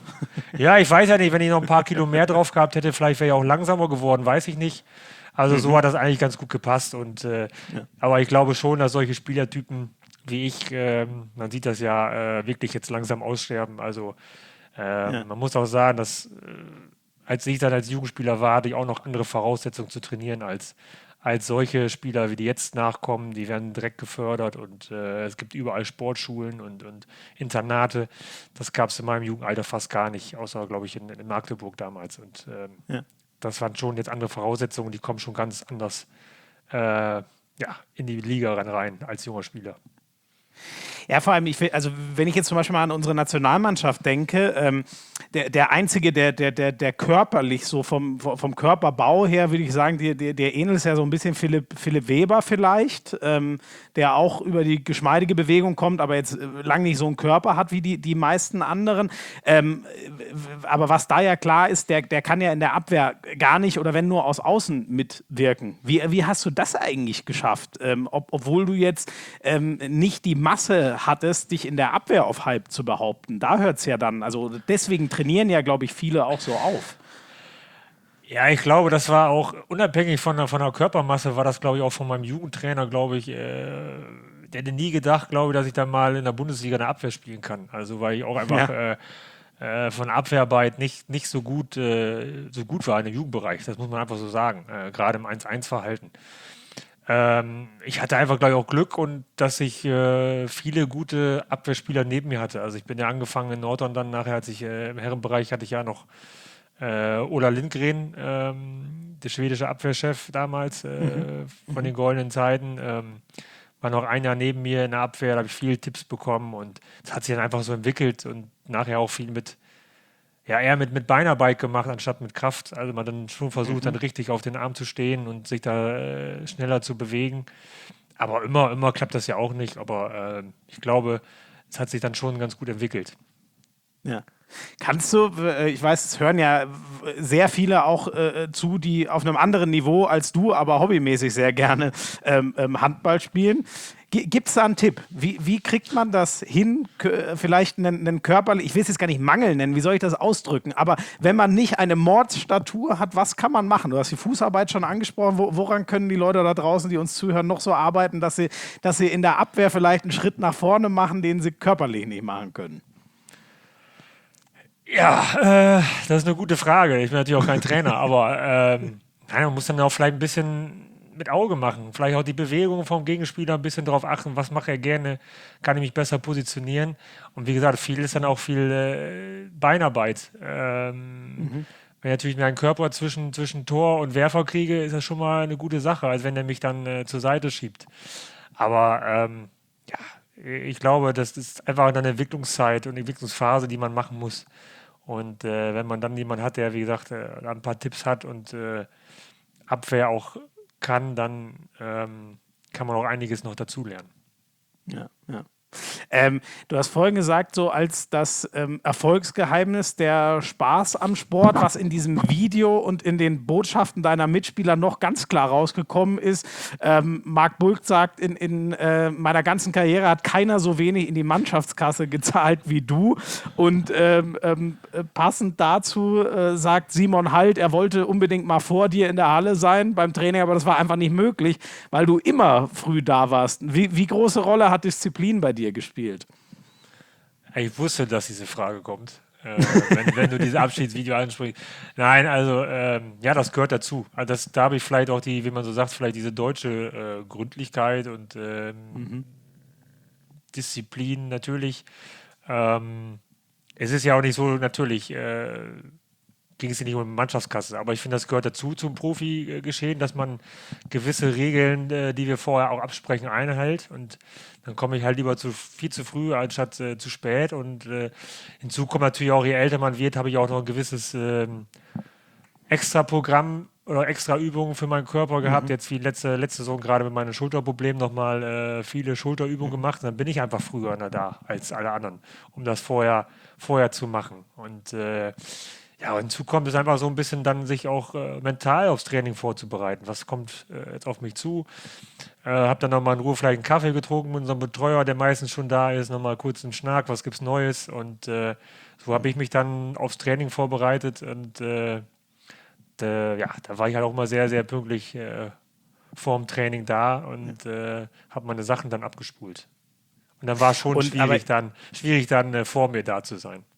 Ja, ich weiß ja nicht, wenn ich noch ein paar Kilo mehr drauf gehabt hätte, vielleicht wäre ich auch langsamer geworden, weiß ich nicht. Also mhm. so hat das eigentlich ganz gut gepasst. Und, äh, ja. Aber ich glaube schon, dass solche Spielertypen wie ich, äh, man sieht das ja, äh, wirklich jetzt langsam aussterben. Also äh, ja. man muss auch sagen, dass äh, als ich dann als Jugendspieler war, hatte ich auch noch andere Voraussetzungen zu trainieren als, als solche Spieler, wie die jetzt nachkommen. Die werden direkt gefördert und äh, es gibt überall Sportschulen und, und Internate. Das gab es in meinem Jugendalter fast gar nicht, außer, glaube ich, in, in Magdeburg damals. Und ähm, ja. das waren schon jetzt andere Voraussetzungen, die kommen schon ganz anders äh, ja, in die Liga rein als junger Spieler. Ja, vor allem, ich will, also wenn ich jetzt zum Beispiel mal an unsere Nationalmannschaft denke, ähm, der, der Einzige, der, der, der, der körperlich so vom, vom Körperbau her, würde ich sagen, der, der, der ähnelt ja so ein bisschen Philipp, Philipp Weber vielleicht, ähm, der auch über die geschmeidige Bewegung kommt, aber jetzt lang nicht so einen Körper hat wie die, die meisten anderen. Ähm, aber was da ja klar ist, der, der kann ja in der Abwehr gar nicht oder wenn nur aus außen mitwirken. Wie, wie hast du das eigentlich geschafft? Ähm, ob, obwohl du jetzt ähm, nicht die Masse hattest, dich in der Abwehr auf halb zu behaupten. Da hört es ja dann, also deswegen trainieren ja, glaube ich, viele auch so auf. Ja, ich glaube, das war auch, unabhängig von der, von der Körpermasse, war das, glaube ich, auch von meinem Jugendtrainer, glaube ich, äh, der hätte nie gedacht, glaube ich, dass ich dann mal in der Bundesliga eine Abwehr spielen kann. Also, weil ich auch einfach ja. äh, äh, von Abwehrarbeit nicht, nicht so gut, äh, so gut war in dem Jugendbereich. Das muss man einfach so sagen, äh, gerade im eins eins Verhalten. Ähm, ich hatte einfach, glaube ich, auch Glück und dass ich äh, viele gute Abwehrspieler neben mir hatte. Also ich bin ja angefangen in Nordhorn, dann nachher, als ich äh, im Herrenbereich hatte ich ja noch äh, Ola Lindgren, ähm, der schwedische Abwehrchef damals äh, mhm. von den goldenen Zeiten. Ähm, war noch ein Jahr neben mir in der Abwehr, da habe ich viele Tipps bekommen und es hat sich dann einfach so entwickelt und nachher auch viel mit Ja, eher mit, mit Beinarbeit gemacht, anstatt mit Kraft. Also man dann schon versucht, mhm. dann richtig auf den Arm zu stehen und sich da äh, schneller zu bewegen. Aber immer, immer klappt das ja auch nicht. Aber äh, ich glaube, es hat sich dann schon ganz gut entwickelt. Ja. Kannst du, ich weiß, es hören ja sehr viele auch äh, zu, die auf einem anderen Niveau als du, aber hobbymäßig sehr gerne ähm, ähm, Handball spielen. Gibt es da einen Tipp? Wie, wie kriegt man das hin, K- vielleicht einen, einen Körper, ich will es jetzt gar nicht Mangel nennen, wie soll ich das ausdrücken, aber wenn man nicht eine Mordsstatur hat, was kann man machen? Du hast die Fußarbeit schon angesprochen, Wo, woran können die Leute da draußen, die uns zuhören, noch so arbeiten, dass sie, dass sie in der Abwehr vielleicht einen Schritt nach vorne machen, den sie körperlich nicht machen können? Ja, äh, das ist eine gute Frage. Ich bin natürlich auch kein Trainer, aber ähm, nein, man muss dann auch vielleicht ein bisschen mit Auge machen. Vielleicht auch die Bewegung vom Gegenspieler ein bisschen darauf achten, was macht er gerne, kann ich mich besser positionieren. Und wie gesagt, viel ist dann auch viel äh, Beinarbeit. Ähm, mhm. Wenn ich natürlich meinen Körper zwischen, zwischen Tor und Werfer kriege, ist das schon mal eine gute Sache, als wenn er mich dann äh, zur Seite schiebt. Aber ähm, ja, ich glaube, das ist einfach eine Entwicklungszeit und Entwicklungsphase, die man machen muss. Und äh, wenn man dann jemanden hat, der, wie gesagt, äh, ein paar Tipps hat und äh, Abwehr auch kann, dann ähm, kann man auch einiges noch dazulernen. Ja, ja. Ähm, du hast vorhin gesagt, so als das ähm, Erfolgsgeheimnis der Spaß am Sport, was in diesem Video und in den Botschaften deiner Mitspieler noch ganz klar rausgekommen ist. Ähm, Marc Bulck sagt, in, in äh, meiner ganzen Karriere hat keiner so wenig in die Mannschaftskasse gezahlt wie du. Und ähm, ähm, passend dazu äh, sagt Simon Halt, er wollte unbedingt mal vor dir in der Halle sein beim Training, aber das war einfach nicht möglich, weil du immer früh da warst. Wie, wie große Rolle hat Disziplin bei dir gespielt? Ich wusste, dass diese Frage kommt, äh, wenn, wenn du dieses Abschiedsvideo ansprichst. Nein, also ähm, ja, das gehört dazu. Also das, da habe ich vielleicht auch die, wie man so sagt, vielleicht diese deutsche äh, Gründlichkeit und ähm, mhm. Disziplin natürlich. Ähm, es ist ja auch nicht so, natürlich äh, ging es ja nicht um Mannschaftskasse, aber ich finde, das gehört dazu zum Profi-Geschehen, dass man gewisse Regeln, äh, die wir vorher auch absprechen, einhält und dann komme ich halt lieber zu, viel zu früh anstatt äh, zu spät und äh, hinzu kommt natürlich auch, je älter man wird, habe ich auch noch ein gewisses äh, Extra-Programm oder extra Übungen für meinen Körper gehabt, mhm. jetzt wie letzte, letzte Saison gerade mit meinem Schulterproblem nochmal äh, viele Schulterübungen mhm. gemacht und dann bin ich einfach früher da als alle anderen, um das vorher, vorher zu machen und äh, ja, und hinzu kommt es einfach so ein bisschen dann, sich auch äh, mental aufs Training vorzubereiten. Was kommt äh, jetzt auf mich zu? Äh, hab dann nochmal in Ruhe vielleicht einen Kaffee getrunken mit unserem Betreuer, der meistens schon da ist, nochmal kurz einen Schnack, was gibt's Neues und äh, so habe ich mich dann aufs Training vorbereitet und äh, de, ja, da war ich halt auch mal sehr, sehr pünktlich äh, vorm Training da und äh, habe meine Sachen dann abgespult. Und dann war es schon und, schwierig, dann, schwierig dann äh, vor mir da zu sein.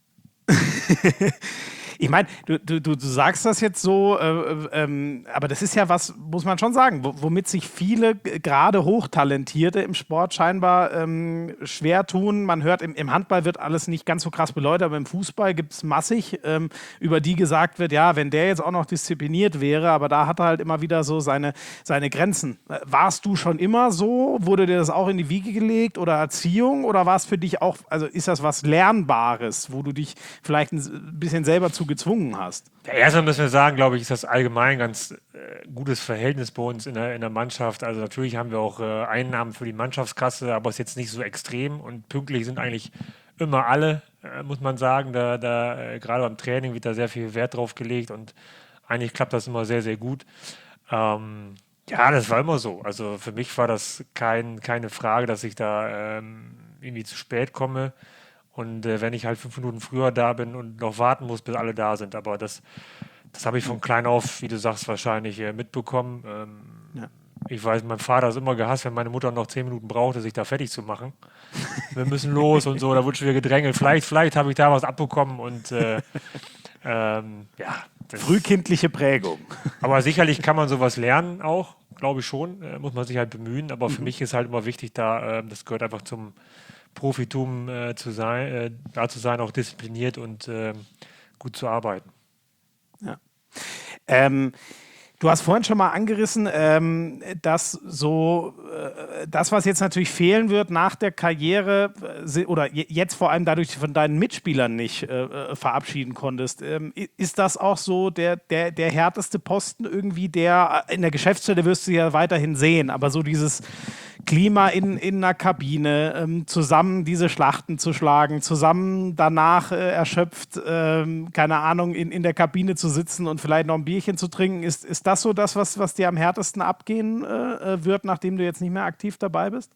Ich meine, du, du, du sagst das jetzt so, äh, ähm, aber das ist ja was, muss man schon sagen, womit sich viele, gerade Hochtalentierte im Sport scheinbar ähm, schwer tun. Man hört, im, im Handball wird alles nicht ganz so krass beleuchtet, aber im Fußball gibt es massig, ähm, über die gesagt wird, ja, wenn der jetzt auch noch diszipliniert wäre, aber da hat er halt immer wieder so seine, seine Grenzen. Warst du schon immer so? Wurde dir das auch in die Wiege gelegt oder Erziehung? Oder war es für dich auch, also ist das was Lernbares, wo du dich vielleicht ein bisschen selber zu gezwungen hast? Ja, erstmal müssen wir sagen, glaube ich, ist das allgemein ganz äh, gutes Verhältnis bei uns in der, in der Mannschaft. Also natürlich haben wir auch äh, Einnahmen für die Mannschaftskasse, aber es ist jetzt nicht so extrem und pünktlich sind eigentlich immer alle, äh, muss man sagen. Da, da äh, gerade beim Training wird da sehr viel Wert drauf gelegt und eigentlich klappt das immer sehr, sehr gut. Ähm, ja, das war immer so. Also für mich war das kein, keine Frage, dass ich da ähm, irgendwie zu spät komme. Und äh, wenn ich halt fünf Minuten früher da bin und noch warten muss, bis alle da sind. Aber das, das habe ich von klein auf, wie du sagst, wahrscheinlich äh, mitbekommen. Ähm, ja. Ich weiß, mein Vater hat es immer gehasst, wenn meine Mutter noch zehn Minuten brauchte, sich da fertig zu machen. Wir müssen los und so, da wurde schon wieder gedrängelt. Vielleicht, vielleicht habe ich da was abbekommen und äh, ähm, ja. Frühkindliche Prägung. Aber sicherlich kann man sowas lernen auch, glaube ich schon. Äh, muss man sich halt bemühen. Aber für mhm. mich ist halt immer wichtig, da, äh, das gehört einfach zum Profitum äh, zu sein, äh, da zu sein, auch diszipliniert und äh, gut zu arbeiten. Ja. Ähm, du hast vorhin schon mal angerissen, ähm, dass so äh, das, was jetzt natürlich fehlen wird nach der Karriere äh, oder je, jetzt vor allem dadurch von deinen Mitspielern nicht äh, verabschieden konntest, ähm, ist das auch so der, der, der härteste Posten irgendwie, der in der Geschäftsstelle wirst du ja weiterhin sehen, aber so dieses Klima in, in einer Kabine, ähm, zusammen diese Schlachten zu schlagen, zusammen danach äh, erschöpft, ähm, keine Ahnung, in, in der Kabine zu sitzen und vielleicht noch ein Bierchen zu trinken. Ist, ist das so das, was, was dir am härtesten abgehen äh, wird, nachdem du jetzt nicht mehr aktiv dabei bist?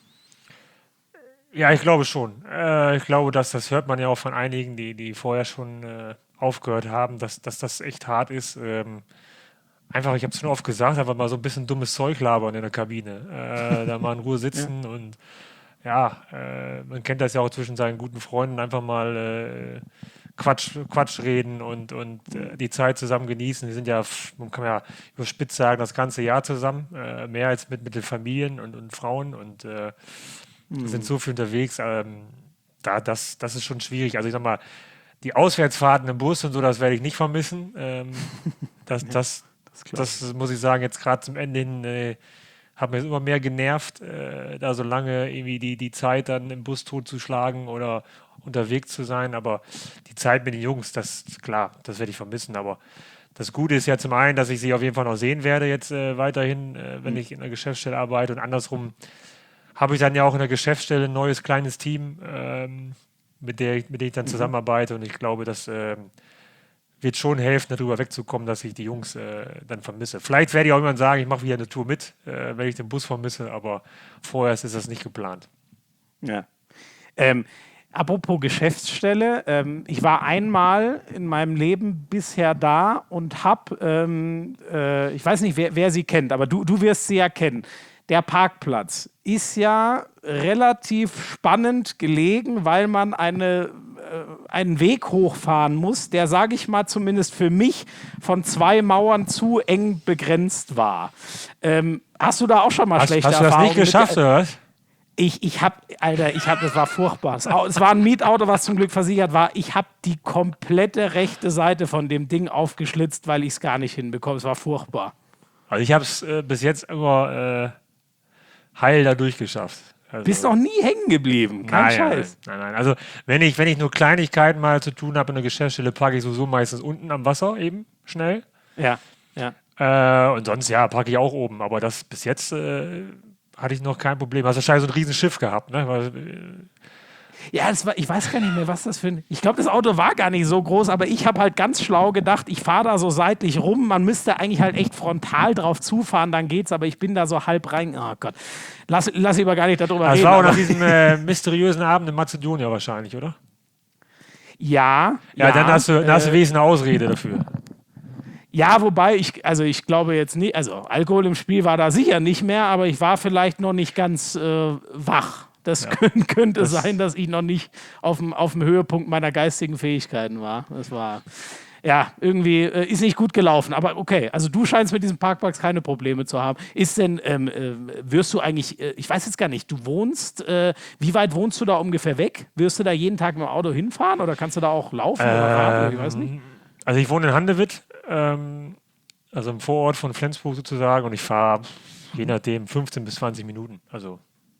Ja, ich glaube schon. Äh, ich glaube, dass das hört man ja auch von einigen, die, die vorher schon äh, aufgehört haben, dass, dass das echt hart ist. Ähm, Einfach, ich habe es schon oft gesagt, aber mal so ein bisschen dummes Zeug labern in der Kabine. Äh, da mal in Ruhe sitzen ja. und ja, äh, man kennt das ja auch zwischen seinen guten Freunden, einfach mal äh, Quatsch, Quatsch reden und, und äh, die Zeit zusammen genießen. Die sind ja, man kann ja überspitzt sagen, das ganze Jahr zusammen, äh, mehr als mit, mit den Familien und, und Frauen und äh, mhm. sind so viel unterwegs. Ähm, da, das, das ist schon schwierig. Also ich sag mal, die Auswärtsfahrten im Bus und so, das werde ich nicht vermissen. Ähm, das, ja. das Das, das muss ich sagen, jetzt gerade zum Ende hin äh, hat mir immer mehr genervt, äh, da so lange irgendwie die, die Zeit dann im Bus totzuschlagen oder unterwegs zu sein. Aber die Zeit mit den Jungs, das klar, das werde ich vermissen. Aber das Gute ist ja zum einen, dass ich sie auf jeden Fall noch sehen werde jetzt äh, weiterhin, äh, wenn mhm. ich in der Geschäftsstelle arbeite. Und andersrum habe ich dann ja auch in der Geschäftsstelle ein neues kleines Team, ähm, mit, der ich, mit dem ich dann zusammenarbeite. Und ich glaube, dass äh, wird schon helfen, darüber wegzukommen, dass ich die Jungs äh, dann vermisse. Vielleicht werde ich auch irgendwann sagen, ich mache wieder eine Tour mit, äh, wenn ich den Bus vermisse, aber vorher ist das nicht geplant. Ja. Ähm, apropos Geschäftsstelle, ähm, ich war einmal in meinem Leben bisher da und habe, ähm, äh, ich weiß nicht, wer, wer sie kennt, aber du, du wirst sie ja kennen. Der Parkplatz ist ja relativ spannend gelegen, weil man eine einen Weg hochfahren muss, der, sage ich mal, zumindest für mich von zwei Mauern zu eng begrenzt war. Ähm, hast du da auch schon mal hast, schlechte Erfahrungen? Hast du das nicht geschafft, mit, oder was? Ich, ich habe, Alter, ich habe, das war furchtbar. Es war ein Mietauto, was zum Glück versichert war. Ich habe die komplette rechte Seite von dem Ding aufgeschlitzt, weil ich es gar nicht hinbekomme. Es war furchtbar. Also ich habe es äh, bis jetzt immer äh, heil da durchgeschafft. Also, bist doch nie hängen geblieben, kein nein, Scheiß. Nein, nein, nein. Also wenn ich, wenn ich nur Kleinigkeiten mal zu tun habe in der Geschäftsstelle, parke ich sowieso meistens unten am Wasser eben schnell. Ja, ja. Äh, und sonst, ja, parke ich auch oben. Aber das bis jetzt äh, hatte ich noch kein Problem. Hast du wahrscheinlich so ein Riesenschiff gehabt, ne? Weil, äh, ja, das war, ich weiß gar nicht mehr, was das für ein... Ich glaube, das Auto war gar nicht so groß, aber ich habe halt ganz schlau gedacht, ich fahre da so seitlich rum. Man müsste eigentlich halt echt frontal drauf zufahren, dann geht's. Aber ich bin da so halb rein... Oh Gott. Lass, lass lieber gar nicht darüber das reden. Das war auch nach diesem äh, mysteriösen Abend in Mazedonien wahrscheinlich, oder? Ja. Ja, ja dann hast du, dann äh, hast du wenigstens eine Ausrede dafür. Ja, wobei ich, also ich glaube jetzt nicht, also Alkohol im Spiel war da sicher nicht mehr, aber ich war vielleicht noch nicht ganz äh, wach. Das ja. könnte, könnte das sein, dass ich noch nicht auf dem, auf dem Höhepunkt meiner geistigen Fähigkeiten war. Das war, ja, irgendwie äh, ist nicht gut gelaufen. Aber okay, also du scheinst mit diesem Parkplatz keine Probleme zu haben. Ist denn, ähm, äh, wirst du eigentlich, äh, ich weiß jetzt gar nicht, du wohnst, äh, wie weit wohnst du da ungefähr weg? Wirst du da jeden Tag mit dem Auto hinfahren oder kannst du da auch laufen ähm, oder fahren? Ich weiß nicht. Also ich wohne in Handewitt, ähm, also im Vorort von Flensburg sozusagen, und ich fahre je nachdem fünfzehn bis zwanzig Minuten. Also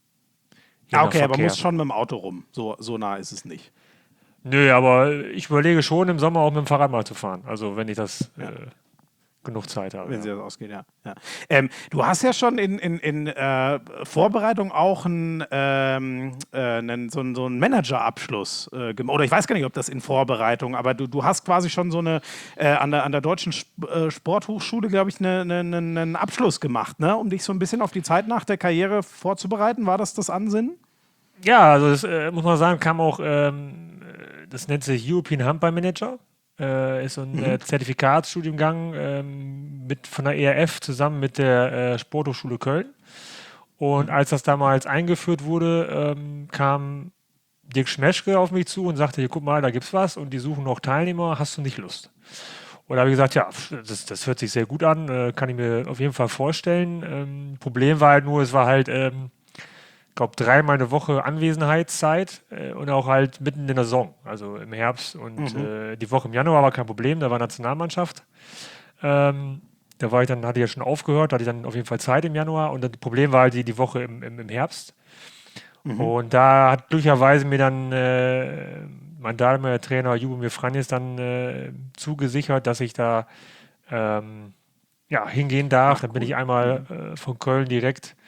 ja, okay, aber muss schon mit dem Auto rum. So, so nah ist es nicht. Nö, aber ich überlege schon im Sommer auch mit dem Fahrrad mal zu fahren. Also wenn ich das ja. äh, genug Zeit habe. Wenn ja. sie das ausgeht, ja. ja. Ähm, du hast ja schon in, in, in äh, Vorbereitung auch einen, ähm, äh, einen, so, einen, so einen Managerabschluss äh, gemacht. Oder ich weiß gar nicht, ob das in Vorbereitung, aber du, du hast quasi schon so eine, äh, an, der, an der Deutschen Sp- äh, Sporthochschule, glaube ich, eine, eine, einen Abschluss gemacht, ne? Um dich so ein bisschen auf die Zeit nach der Karriere vorzubereiten. War das das Ansinnen? Ja, also das äh, muss man sagen, kam auch, ähm, das nennt sich European Handball Manager. Äh, ist so ein mhm. äh, Zertifikatsstudiengang ähm, mit, von der E R F zusammen mit der äh, Sporthochschule Köln. Und mhm. als das damals eingeführt wurde, ähm, kam Dirk Schmeschke auf mich zu und sagte, hier, guck mal, da gibt's was und die suchen noch Teilnehmer, hast du nicht Lust? Und da habe ich gesagt, ja, das, das hört sich sehr gut an, äh, kann ich mir auf jeden Fall vorstellen. Ähm, Problem war halt nur, es war halt, ähm, ich glaube, dreimal eine Woche Anwesenheitszeit äh, und auch halt mitten in der Saison, also im Herbst. Und mhm. äh, die Woche im Januar war kein Problem, da war Nationalmannschaft. Ähm, da war ich dann, hatte ich ja schon aufgehört, da hatte ich dann auf jeden Fall Zeit im Januar. Und das Problem war halt die, die Woche im, im, im Herbst. Mhm. Und da hat glücklicherweise mir dann äh, mein damaliger Trainer Jubomir Franjes dann äh, zugesichert, dass ich da ähm, ja, hingehen darf. Ach, dann bin cool. ich einmal äh, von Köln direkt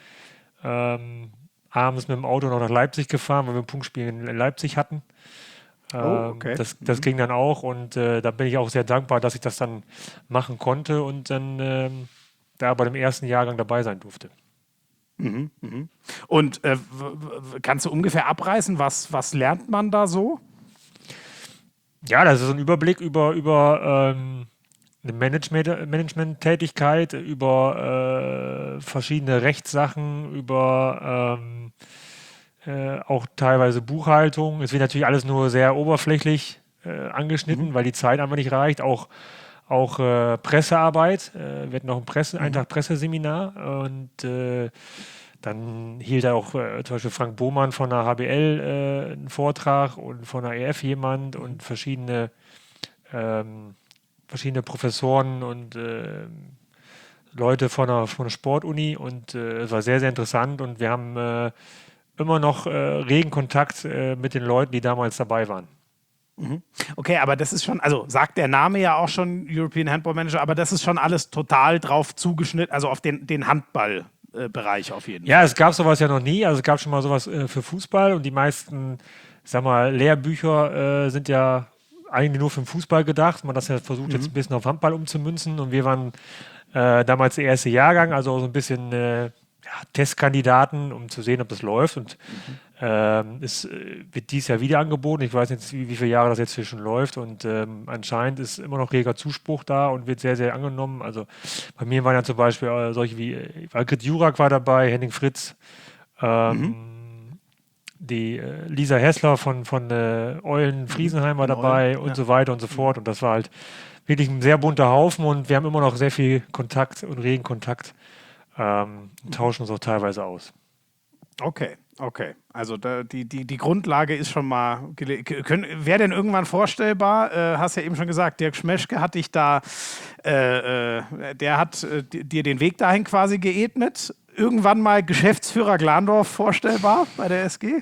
ähm, abends mit dem Auto noch nach Leipzig gefahren, weil wir ein Punktspiel in Leipzig hatten. Ähm, oh, okay. Das, das mhm. ging dann auch und äh, da bin ich auch sehr dankbar, dass ich das dann machen konnte und dann ähm, da bei dem ersten Jahrgang dabei sein durfte. Mhm, mhm. Und äh, w- w- kannst du ungefähr abreißen, was, was lernt man da so? Ja, das ist so ein Überblick über, über ähm, eine Management, Management-Tätigkeit, über äh, verschiedene Rechtssachen, über ähm, äh, auch teilweise Buchhaltung. Es wird natürlich alles nur sehr oberflächlich äh, angeschnitten, mhm. weil die Zeit einfach nicht reicht. Auch, auch äh, Pressearbeit. Äh, wir hatten noch ein Presse, mhm. einen Tag Presseseminar und äh, dann hielt auch äh, zum Beispiel Frank Bohmann von der H B L äh, einen Vortrag und von der E F jemand und verschiedene ähm, verschiedene Professoren und äh, Leute von der, von der Sportuni und äh, es war sehr, sehr interessant und wir haben äh, immer noch äh, regen Kontakt äh, mit den Leuten, die damals dabei waren. Okay, aber das ist schon, also sagt der Name ja auch schon European Handball Manager, aber das ist schon alles total drauf zugeschnitten, also auf den, den Handballbereich äh, auf jeden Fall. Ja, es gab sowas ja noch nie, also es gab schon mal sowas äh, für Fußball und die meisten, ich sag mal, Lehrbücher äh, sind ja eigentlich nur für den Fußball gedacht. Man hat das ja versucht, mhm. jetzt ein bisschen auf Handball umzumünzen und wir waren äh, damals der erste Jahrgang, also so ein bisschen äh, ja, Testkandidaten, um zu sehen, ob das läuft und mhm. ähm, es äh, wird dieses Jahr wieder angeboten. Ich weiß nicht, wie, wie viele Jahre das jetzt hier schon läuft und ähm, anscheinend ist immer noch reger Zuspruch da und wird sehr, sehr angenommen. Also bei mir waren ja zum Beispiel äh, solche wie äh, Algrid Jurak war dabei, Henning Fritz, ähm, mhm. die äh, Lisa Hessler von, von äh, Eulen Friesenheim war dabei Eulen, und ja. so weiter und so fort. Und das war halt wirklich ein sehr bunter Haufen und wir haben immer noch sehr viel Kontakt und regen Kontakt, ähm, tauschen uns auch teilweise aus. Okay, okay. Also da, die, die, die Grundlage ist schon mal, wäre denn irgendwann vorstellbar, äh, hast ja eben schon gesagt, Dirk Schmeschke hat dich da, äh, äh, der hat äh, dir den Weg dahin quasi geebnet. Irgendwann mal Geschäftsführer Glandorf vorstellbar bei der S G?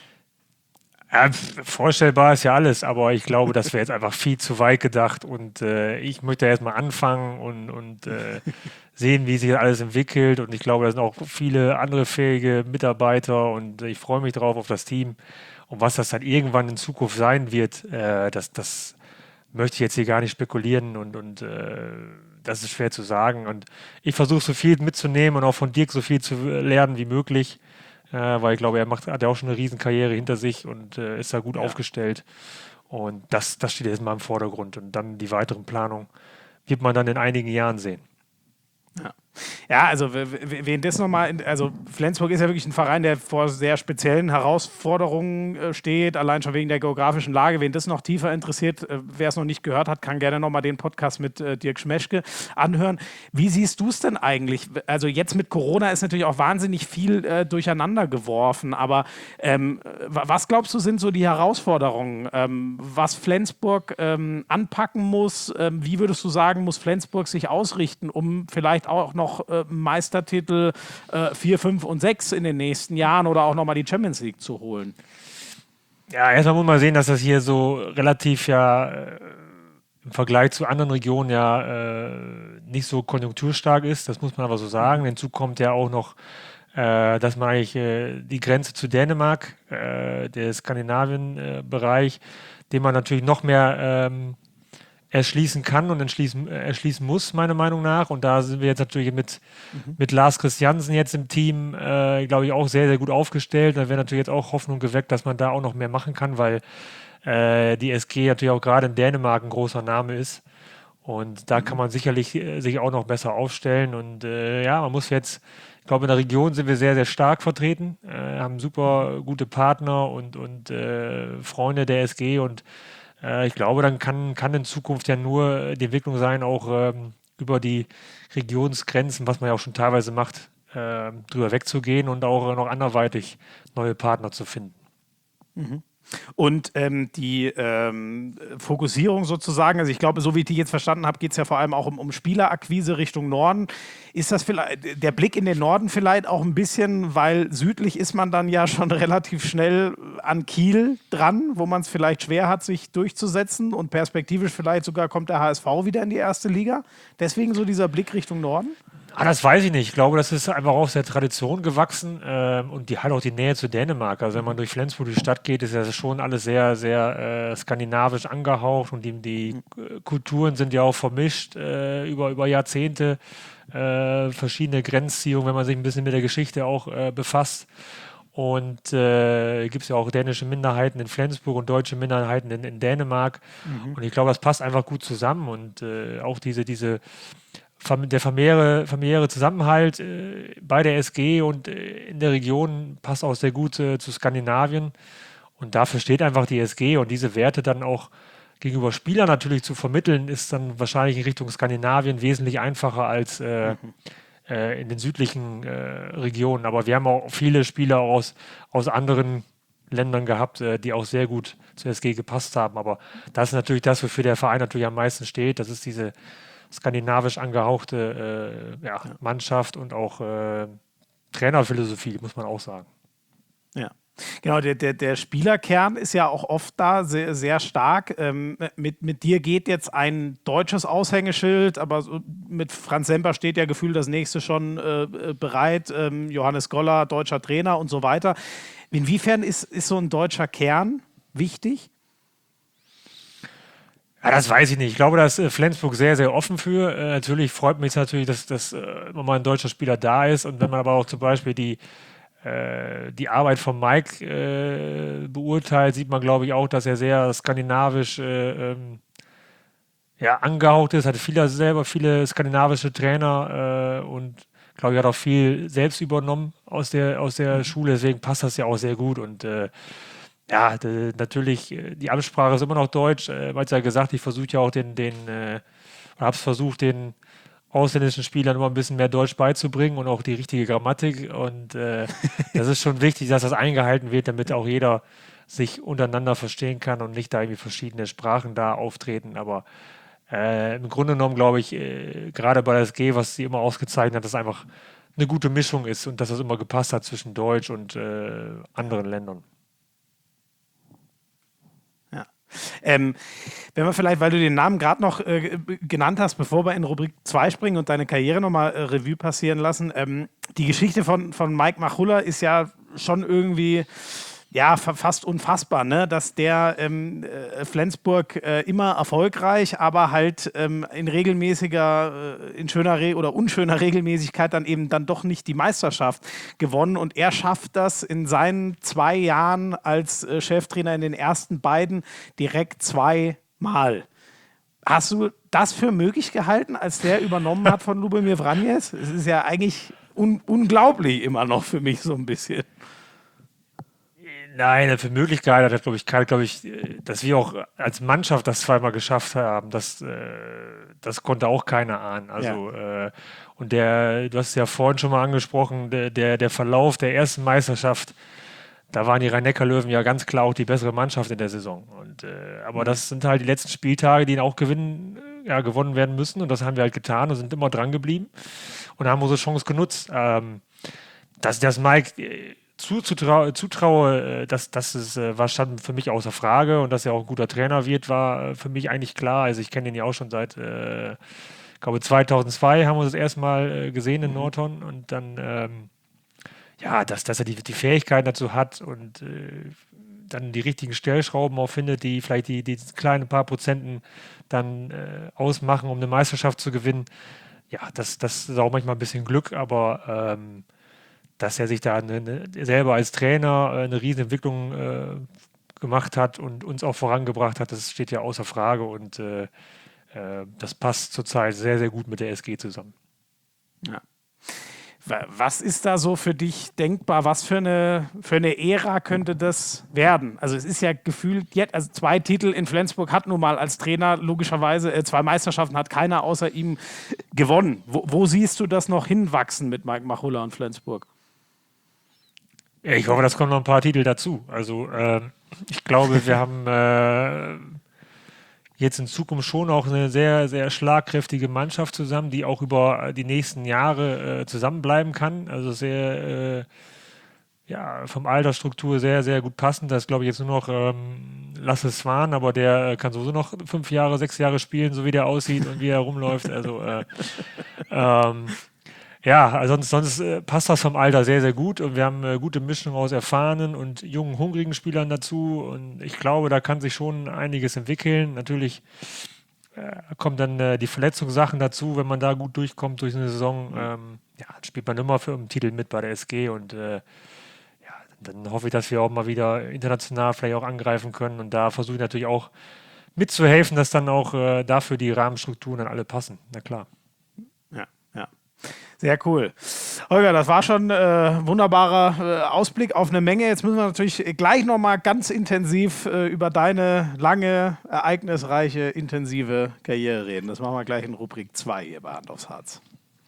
Ja, vorstellbar ist ja alles, aber ich glaube, das wäre jetzt einfach viel zu weit gedacht und äh, ich möchte erst mal anfangen und, und äh, sehen, wie sich alles entwickelt und ich glaube, da sind auch viele andere fähige Mitarbeiter und ich freue mich drauf auf das Team und was das dann irgendwann in Zukunft sein wird, äh, das, das möchte ich jetzt hier gar nicht spekulieren und, und äh, das ist schwer zu sagen und ich versuche so viel mitzunehmen und auch von Dirk so viel zu lernen wie möglich. Äh, weil ich glaube, er macht, hat ja auch schon eine Riesenkarriere hinter sich und äh, ist da gut ja. aufgestellt. Und das, das steht jetzt mal im Vordergrund. Und dann die weiteren Planungen wird man dann in einigen Jahren sehen. Ja. Ja, also wen das nochmal, also Flensburg ist ja wirklich ein Verein, der vor sehr speziellen Herausforderungen äh, steht, allein schon wegen der geografischen Lage. Wen das noch tiefer interessiert, äh, wer es noch nicht gehört hat, kann gerne nochmal den Podcast mit äh, Dirk Schmeschke anhören. Wie siehst du es denn eigentlich? Also jetzt mit Corona ist natürlich auch wahnsinnig viel äh, durcheinander geworfen, aber ähm, was glaubst du sind so die Herausforderungen, ähm, was Flensburg ähm, anpacken muss? Ähm, wie würdest du sagen, muss Flensburg sich ausrichten, um vielleicht auch noch äh, Meistertitel äh, vier, fünf und sechs in den nächsten Jahren oder auch nochmal die Champions League zu holen? Ja, erstmal muss man sehen, dass das hier so relativ ja äh, im Vergleich zu anderen Regionen ja äh, nicht so konjunkturstark ist. Das muss man aber so sagen. Hinzu kommt ja auch noch, äh, dass man eigentlich äh, die Grenze zu Dänemark, äh, der Skandinavien-Bereich, äh, den man natürlich noch mehr ähm, erschließen kann und erschließen, erschließen muss, meiner Meinung nach. Und da sind wir jetzt natürlich mit, mhm. mit Lars Christiansen jetzt im Team, äh, glaube ich, auch sehr, sehr gut aufgestellt. Da wäre natürlich jetzt auch Hoffnung geweckt, dass man da auch noch mehr machen kann, weil äh, die S G natürlich auch gerade in Dänemark ein großer Name ist. Und da mhm. kann man sicherlich äh, sich auch noch besser aufstellen. Und äh, ja, man muss jetzt, ich glaube, in der Region sind wir sehr, sehr stark vertreten, äh, haben super gute Partner und, und äh, Freunde der S G und ich glaube, dann kann, kann in Zukunft ja nur die Entwicklung sein, auch ähm, über die Regionsgrenzen, was man ja auch schon teilweise macht, äh, drüber wegzugehen und auch noch anderweitig neue Partner zu finden. Mhm. Und ähm, die ähm, Fokussierung sozusagen, also ich glaube, so wie ich die jetzt verstanden habe, geht es ja vor allem auch um, um Spielerakquise Richtung Norden. Ist das vielleicht der Blick in den Norden vielleicht auch ein bisschen, weil südlich ist man dann ja schon relativ schnell an Kiel dran, wo man es vielleicht schwer hat, sich durchzusetzen und perspektivisch vielleicht sogar kommt der H S V wieder in die erste Liga? Deswegen so dieser Blick Richtung Norden? Ah, das weiß ich nicht. Ich glaube, das ist einfach aus der Tradition gewachsen ähm, und die hat auch die Nähe zu Dänemark. Also wenn man durch Flensburg durch die Stadt geht, ist ja schon alles sehr, sehr äh, skandinavisch angehaucht und die, die äh, Kulturen sind ja auch vermischt äh, über, über Jahrzehnte. Äh, verschiedene Grenzziehungen, wenn man sich ein bisschen mit der Geschichte auch äh, befasst. Und äh, gibt es ja auch dänische Minderheiten in Flensburg und deutsche Minderheiten in, in Dänemark. Mhm. Und ich glaube, das passt einfach gut zusammen und äh, auch diese, diese der familiäre, familiäre Zusammenhalt äh, bei der S G und äh, in der Region passt auch sehr gut äh, zu Skandinavien. Und dafür steht einfach die S G und diese Werte dann auch gegenüber Spielern natürlich zu vermitteln, ist dann wahrscheinlich in Richtung Skandinavien wesentlich einfacher als äh, mhm. äh, in den südlichen äh, Regionen. Aber wir haben auch viele Spieler aus, aus anderen Ländern gehabt, äh, die auch sehr gut zur S G gepasst haben. Aber das ist natürlich das, wofür der Verein natürlich am meisten steht. Das ist diese skandinavisch angehauchte äh, ja, Mannschaft und auch äh, Trainerphilosophie, muss man auch sagen. Ja, genau, der, der, der Spielerkern ist ja auch oft da, sehr, sehr stark. Ähm, mit, mit dir geht jetzt ein deutsches Aushängeschild, aber so mit Franz Semper steht ja gefühlt das nächste schon äh, bereit. Ähm, Johannes Goller, deutscher Trainer und so weiter. Inwiefern ist, ist so ein deutscher Kern wichtig? Ja, das weiß ich nicht. Ich glaube, da ist äh, Flensburg sehr, sehr offen für. Äh, natürlich freut mich natürlich, dass, dass äh, immer mal ein deutscher Spieler da ist. Und wenn man aber auch zum Beispiel die, äh, die Arbeit von Mike äh, beurteilt, sieht man, glaube ich, auch, dass er sehr skandinavisch äh, ähm, ja, angehaucht ist. Hat viele, selber viele skandinavische Trainer äh, und, glaube ich, hat auch viel selbst übernommen aus der, aus der Schule. Deswegen passt das ja auch sehr gut. Und äh, Ja, de, natürlich, die Amtssprache ist immer noch Deutsch. Äh, weil es ja gesagt, ich versuche ja auch den, den äh, habe es versucht, den ausländischen Spielern immer ein bisschen mehr Deutsch beizubringen und auch die richtige Grammatik. Und äh, das ist schon wichtig, dass das eingehalten wird, damit auch jeder sich untereinander verstehen kann und nicht da irgendwie verschiedene Sprachen da auftreten. Aber äh, im Grunde genommen glaube ich, äh, gerade bei der S G, was sie immer ausgezeichnet hat, dass es einfach eine gute Mischung ist und dass das immer gepasst hat zwischen Deutsch und äh, anderen Ländern. Ähm, wenn wir vielleicht, weil du den Namen gerade noch äh, genannt hast, bevor wir in Rubrik zwei springen und deine Karriere nochmal äh, Revue passieren lassen, ähm, die Geschichte von, von Mike Machulla ist ja schon irgendwie ja, fast unfassbar, ne? Dass der ähm, äh, Flensburg äh, immer erfolgreich, aber halt ähm, in regelmäßiger, äh, in schöner Re- oder unschöner Regelmäßigkeit dann eben dann doch nicht die Meisterschaft gewonnen. Und er schafft das in seinen zwei Jahren als äh, Cheftrainer in den ersten beiden direkt zweimal. Hast du das für möglich gehalten, als der übernommen hat von Lubomir Vranjes? Es ist ja eigentlich un- unglaublich immer noch für mich so ein bisschen. Nein, für Möglichkeit hat, glaube ich, glaube ich, dass wir auch als Mannschaft das zweimal geschafft haben, das, das konnte auch keiner ahnen. Also, ja. äh, und der, du hast es ja vorhin schon mal angesprochen, der, der, der Verlauf der ersten Meisterschaft, da waren die Rhein-Neckar-Löwen ja ganz klar auch die bessere Mannschaft in der Saison. Und, äh, aber mhm. das sind halt die letzten Spieltage, die auch gewinnen, ja, gewonnen werden müssen. Und das haben wir halt getan und sind immer dran geblieben und haben unsere Chance genutzt. Ähm, dass das Mike äh, zutraue, zutraue dass das ist, war stand für mich außer Frage, und dass er auch ein guter Trainer wird, war für mich eigentlich klar. Also ich kenne ihn ja auch schon seit, äh, ich glaube zweitausendzwei haben wir das erste Mal gesehen in Nordhorn, und dann ähm, ja, dass, dass er die, die Fähigkeiten dazu hat und äh, dann die richtigen Stellschrauben auch findet, die vielleicht die, die kleinen paar Prozenten dann äh, ausmachen, um eine Meisterschaft zu gewinnen. Ja, das, das ist auch manchmal ein bisschen Glück, aber ähm, dass er sich da eine, eine, selber als Trainer äh, eine Riesenentwicklung äh, gemacht hat und uns auch vorangebracht hat, das steht ja außer Frage, und äh, äh, das passt zurzeit sehr, sehr gut mit der S G zusammen. Ja. Was ist da so für dich denkbar? Was für eine, für eine Ära könnte das werden? Also es ist ja gefühlt jetzt, also zwei Titel in Flensburg hat nun mal als Trainer logischerweise, äh, zwei Meisterschaften hat keiner außer ihm gewonnen. Wo, wo siehst du das noch hinwachsen mit Mike Machulla und Flensburg? Ja, ich hoffe, das kommen noch ein paar Titel dazu. Also äh, ich glaube, wir haben äh, jetzt in Zukunft schon auch eine sehr, sehr schlagkräftige Mannschaft zusammen, die auch über die nächsten Jahre äh, zusammenbleiben kann. Also sehr, äh, ja, vom Altersstruktur sehr, sehr gut passend. Das ist, glaube ich, jetzt nur noch ähm, Lasse Swan, aber der kann sowieso noch fünf Jahre, sechs Jahre spielen, so wie der aussieht und wie er rumläuft. Also äh, ähm, ja, also sonst, sonst äh, passt das vom Alter sehr, sehr gut, und wir haben eine äh, gute Mischung aus erfahrenen und jungen, hungrigen Spielern dazu, und ich glaube, da kann sich schon einiges entwickeln. Natürlich äh, kommen dann äh, die Verletzungssachen dazu, wenn man da gut durchkommt durch eine Saison. Ähm, ja, dann spielt man immer für einen Titel mit bei der S G, und äh, ja, dann hoffe ich, dass wir auch mal wieder international vielleicht auch angreifen können, und da versuche ich natürlich auch mitzuhelfen, dass dann auch äh, dafür die Rahmenstrukturen dann alle passen. Na klar. Sehr cool. Holger, das war schon ein äh, wunderbarer äh, Ausblick auf eine Menge. Jetzt müssen wir natürlich gleich nochmal ganz intensiv äh, über deine lange, ereignisreiche, intensive Karriere reden. Das machen wir gleich in Rubrik zwei hier bei Hand aufs Harz.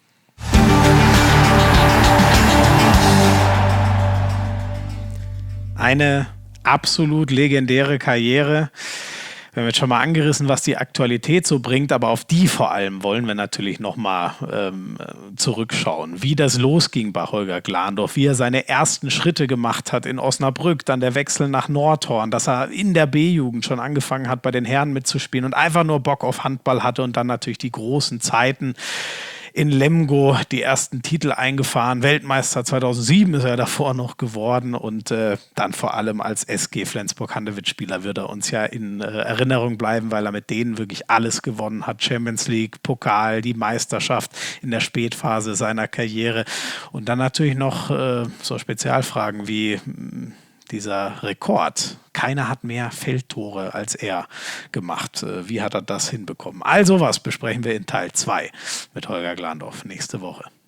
Eine absolut legendäre Karriere. Wir haben jetzt schon mal angerissen, was die Aktualität so bringt, aber auf die vor allem wollen wir natürlich nochmal ähm, zurückschauen. Wie das losging bei Holger Glandorf, wie er seine ersten Schritte gemacht hat in Osnabrück, dann der Wechsel nach Nordhorn, dass er in der B-Jugend schon angefangen hat, bei den Herren mitzuspielen und einfach nur Bock auf Handball hatte, und dann natürlich die großen Zeiten in Lemgo die ersten Titel eingefahren. Weltmeister zweitausendsieben ist er davor noch geworden, und äh, dann vor allem als S G Flensburg-Handewitt-Spieler wird er uns ja in äh, Erinnerung bleiben, weil er mit denen wirklich alles gewonnen hat. Champions League, Pokal, die Meisterschaft in der Spätphase seiner Karriere, und dann natürlich noch äh, so Spezialfragen wie mh, dieser Rekord. Keiner hat mehr Feldtore als er gemacht. Wie hat er das hinbekommen? All sowas besprechen wir in Teil zwei mit Holger Glandorf nächste Woche.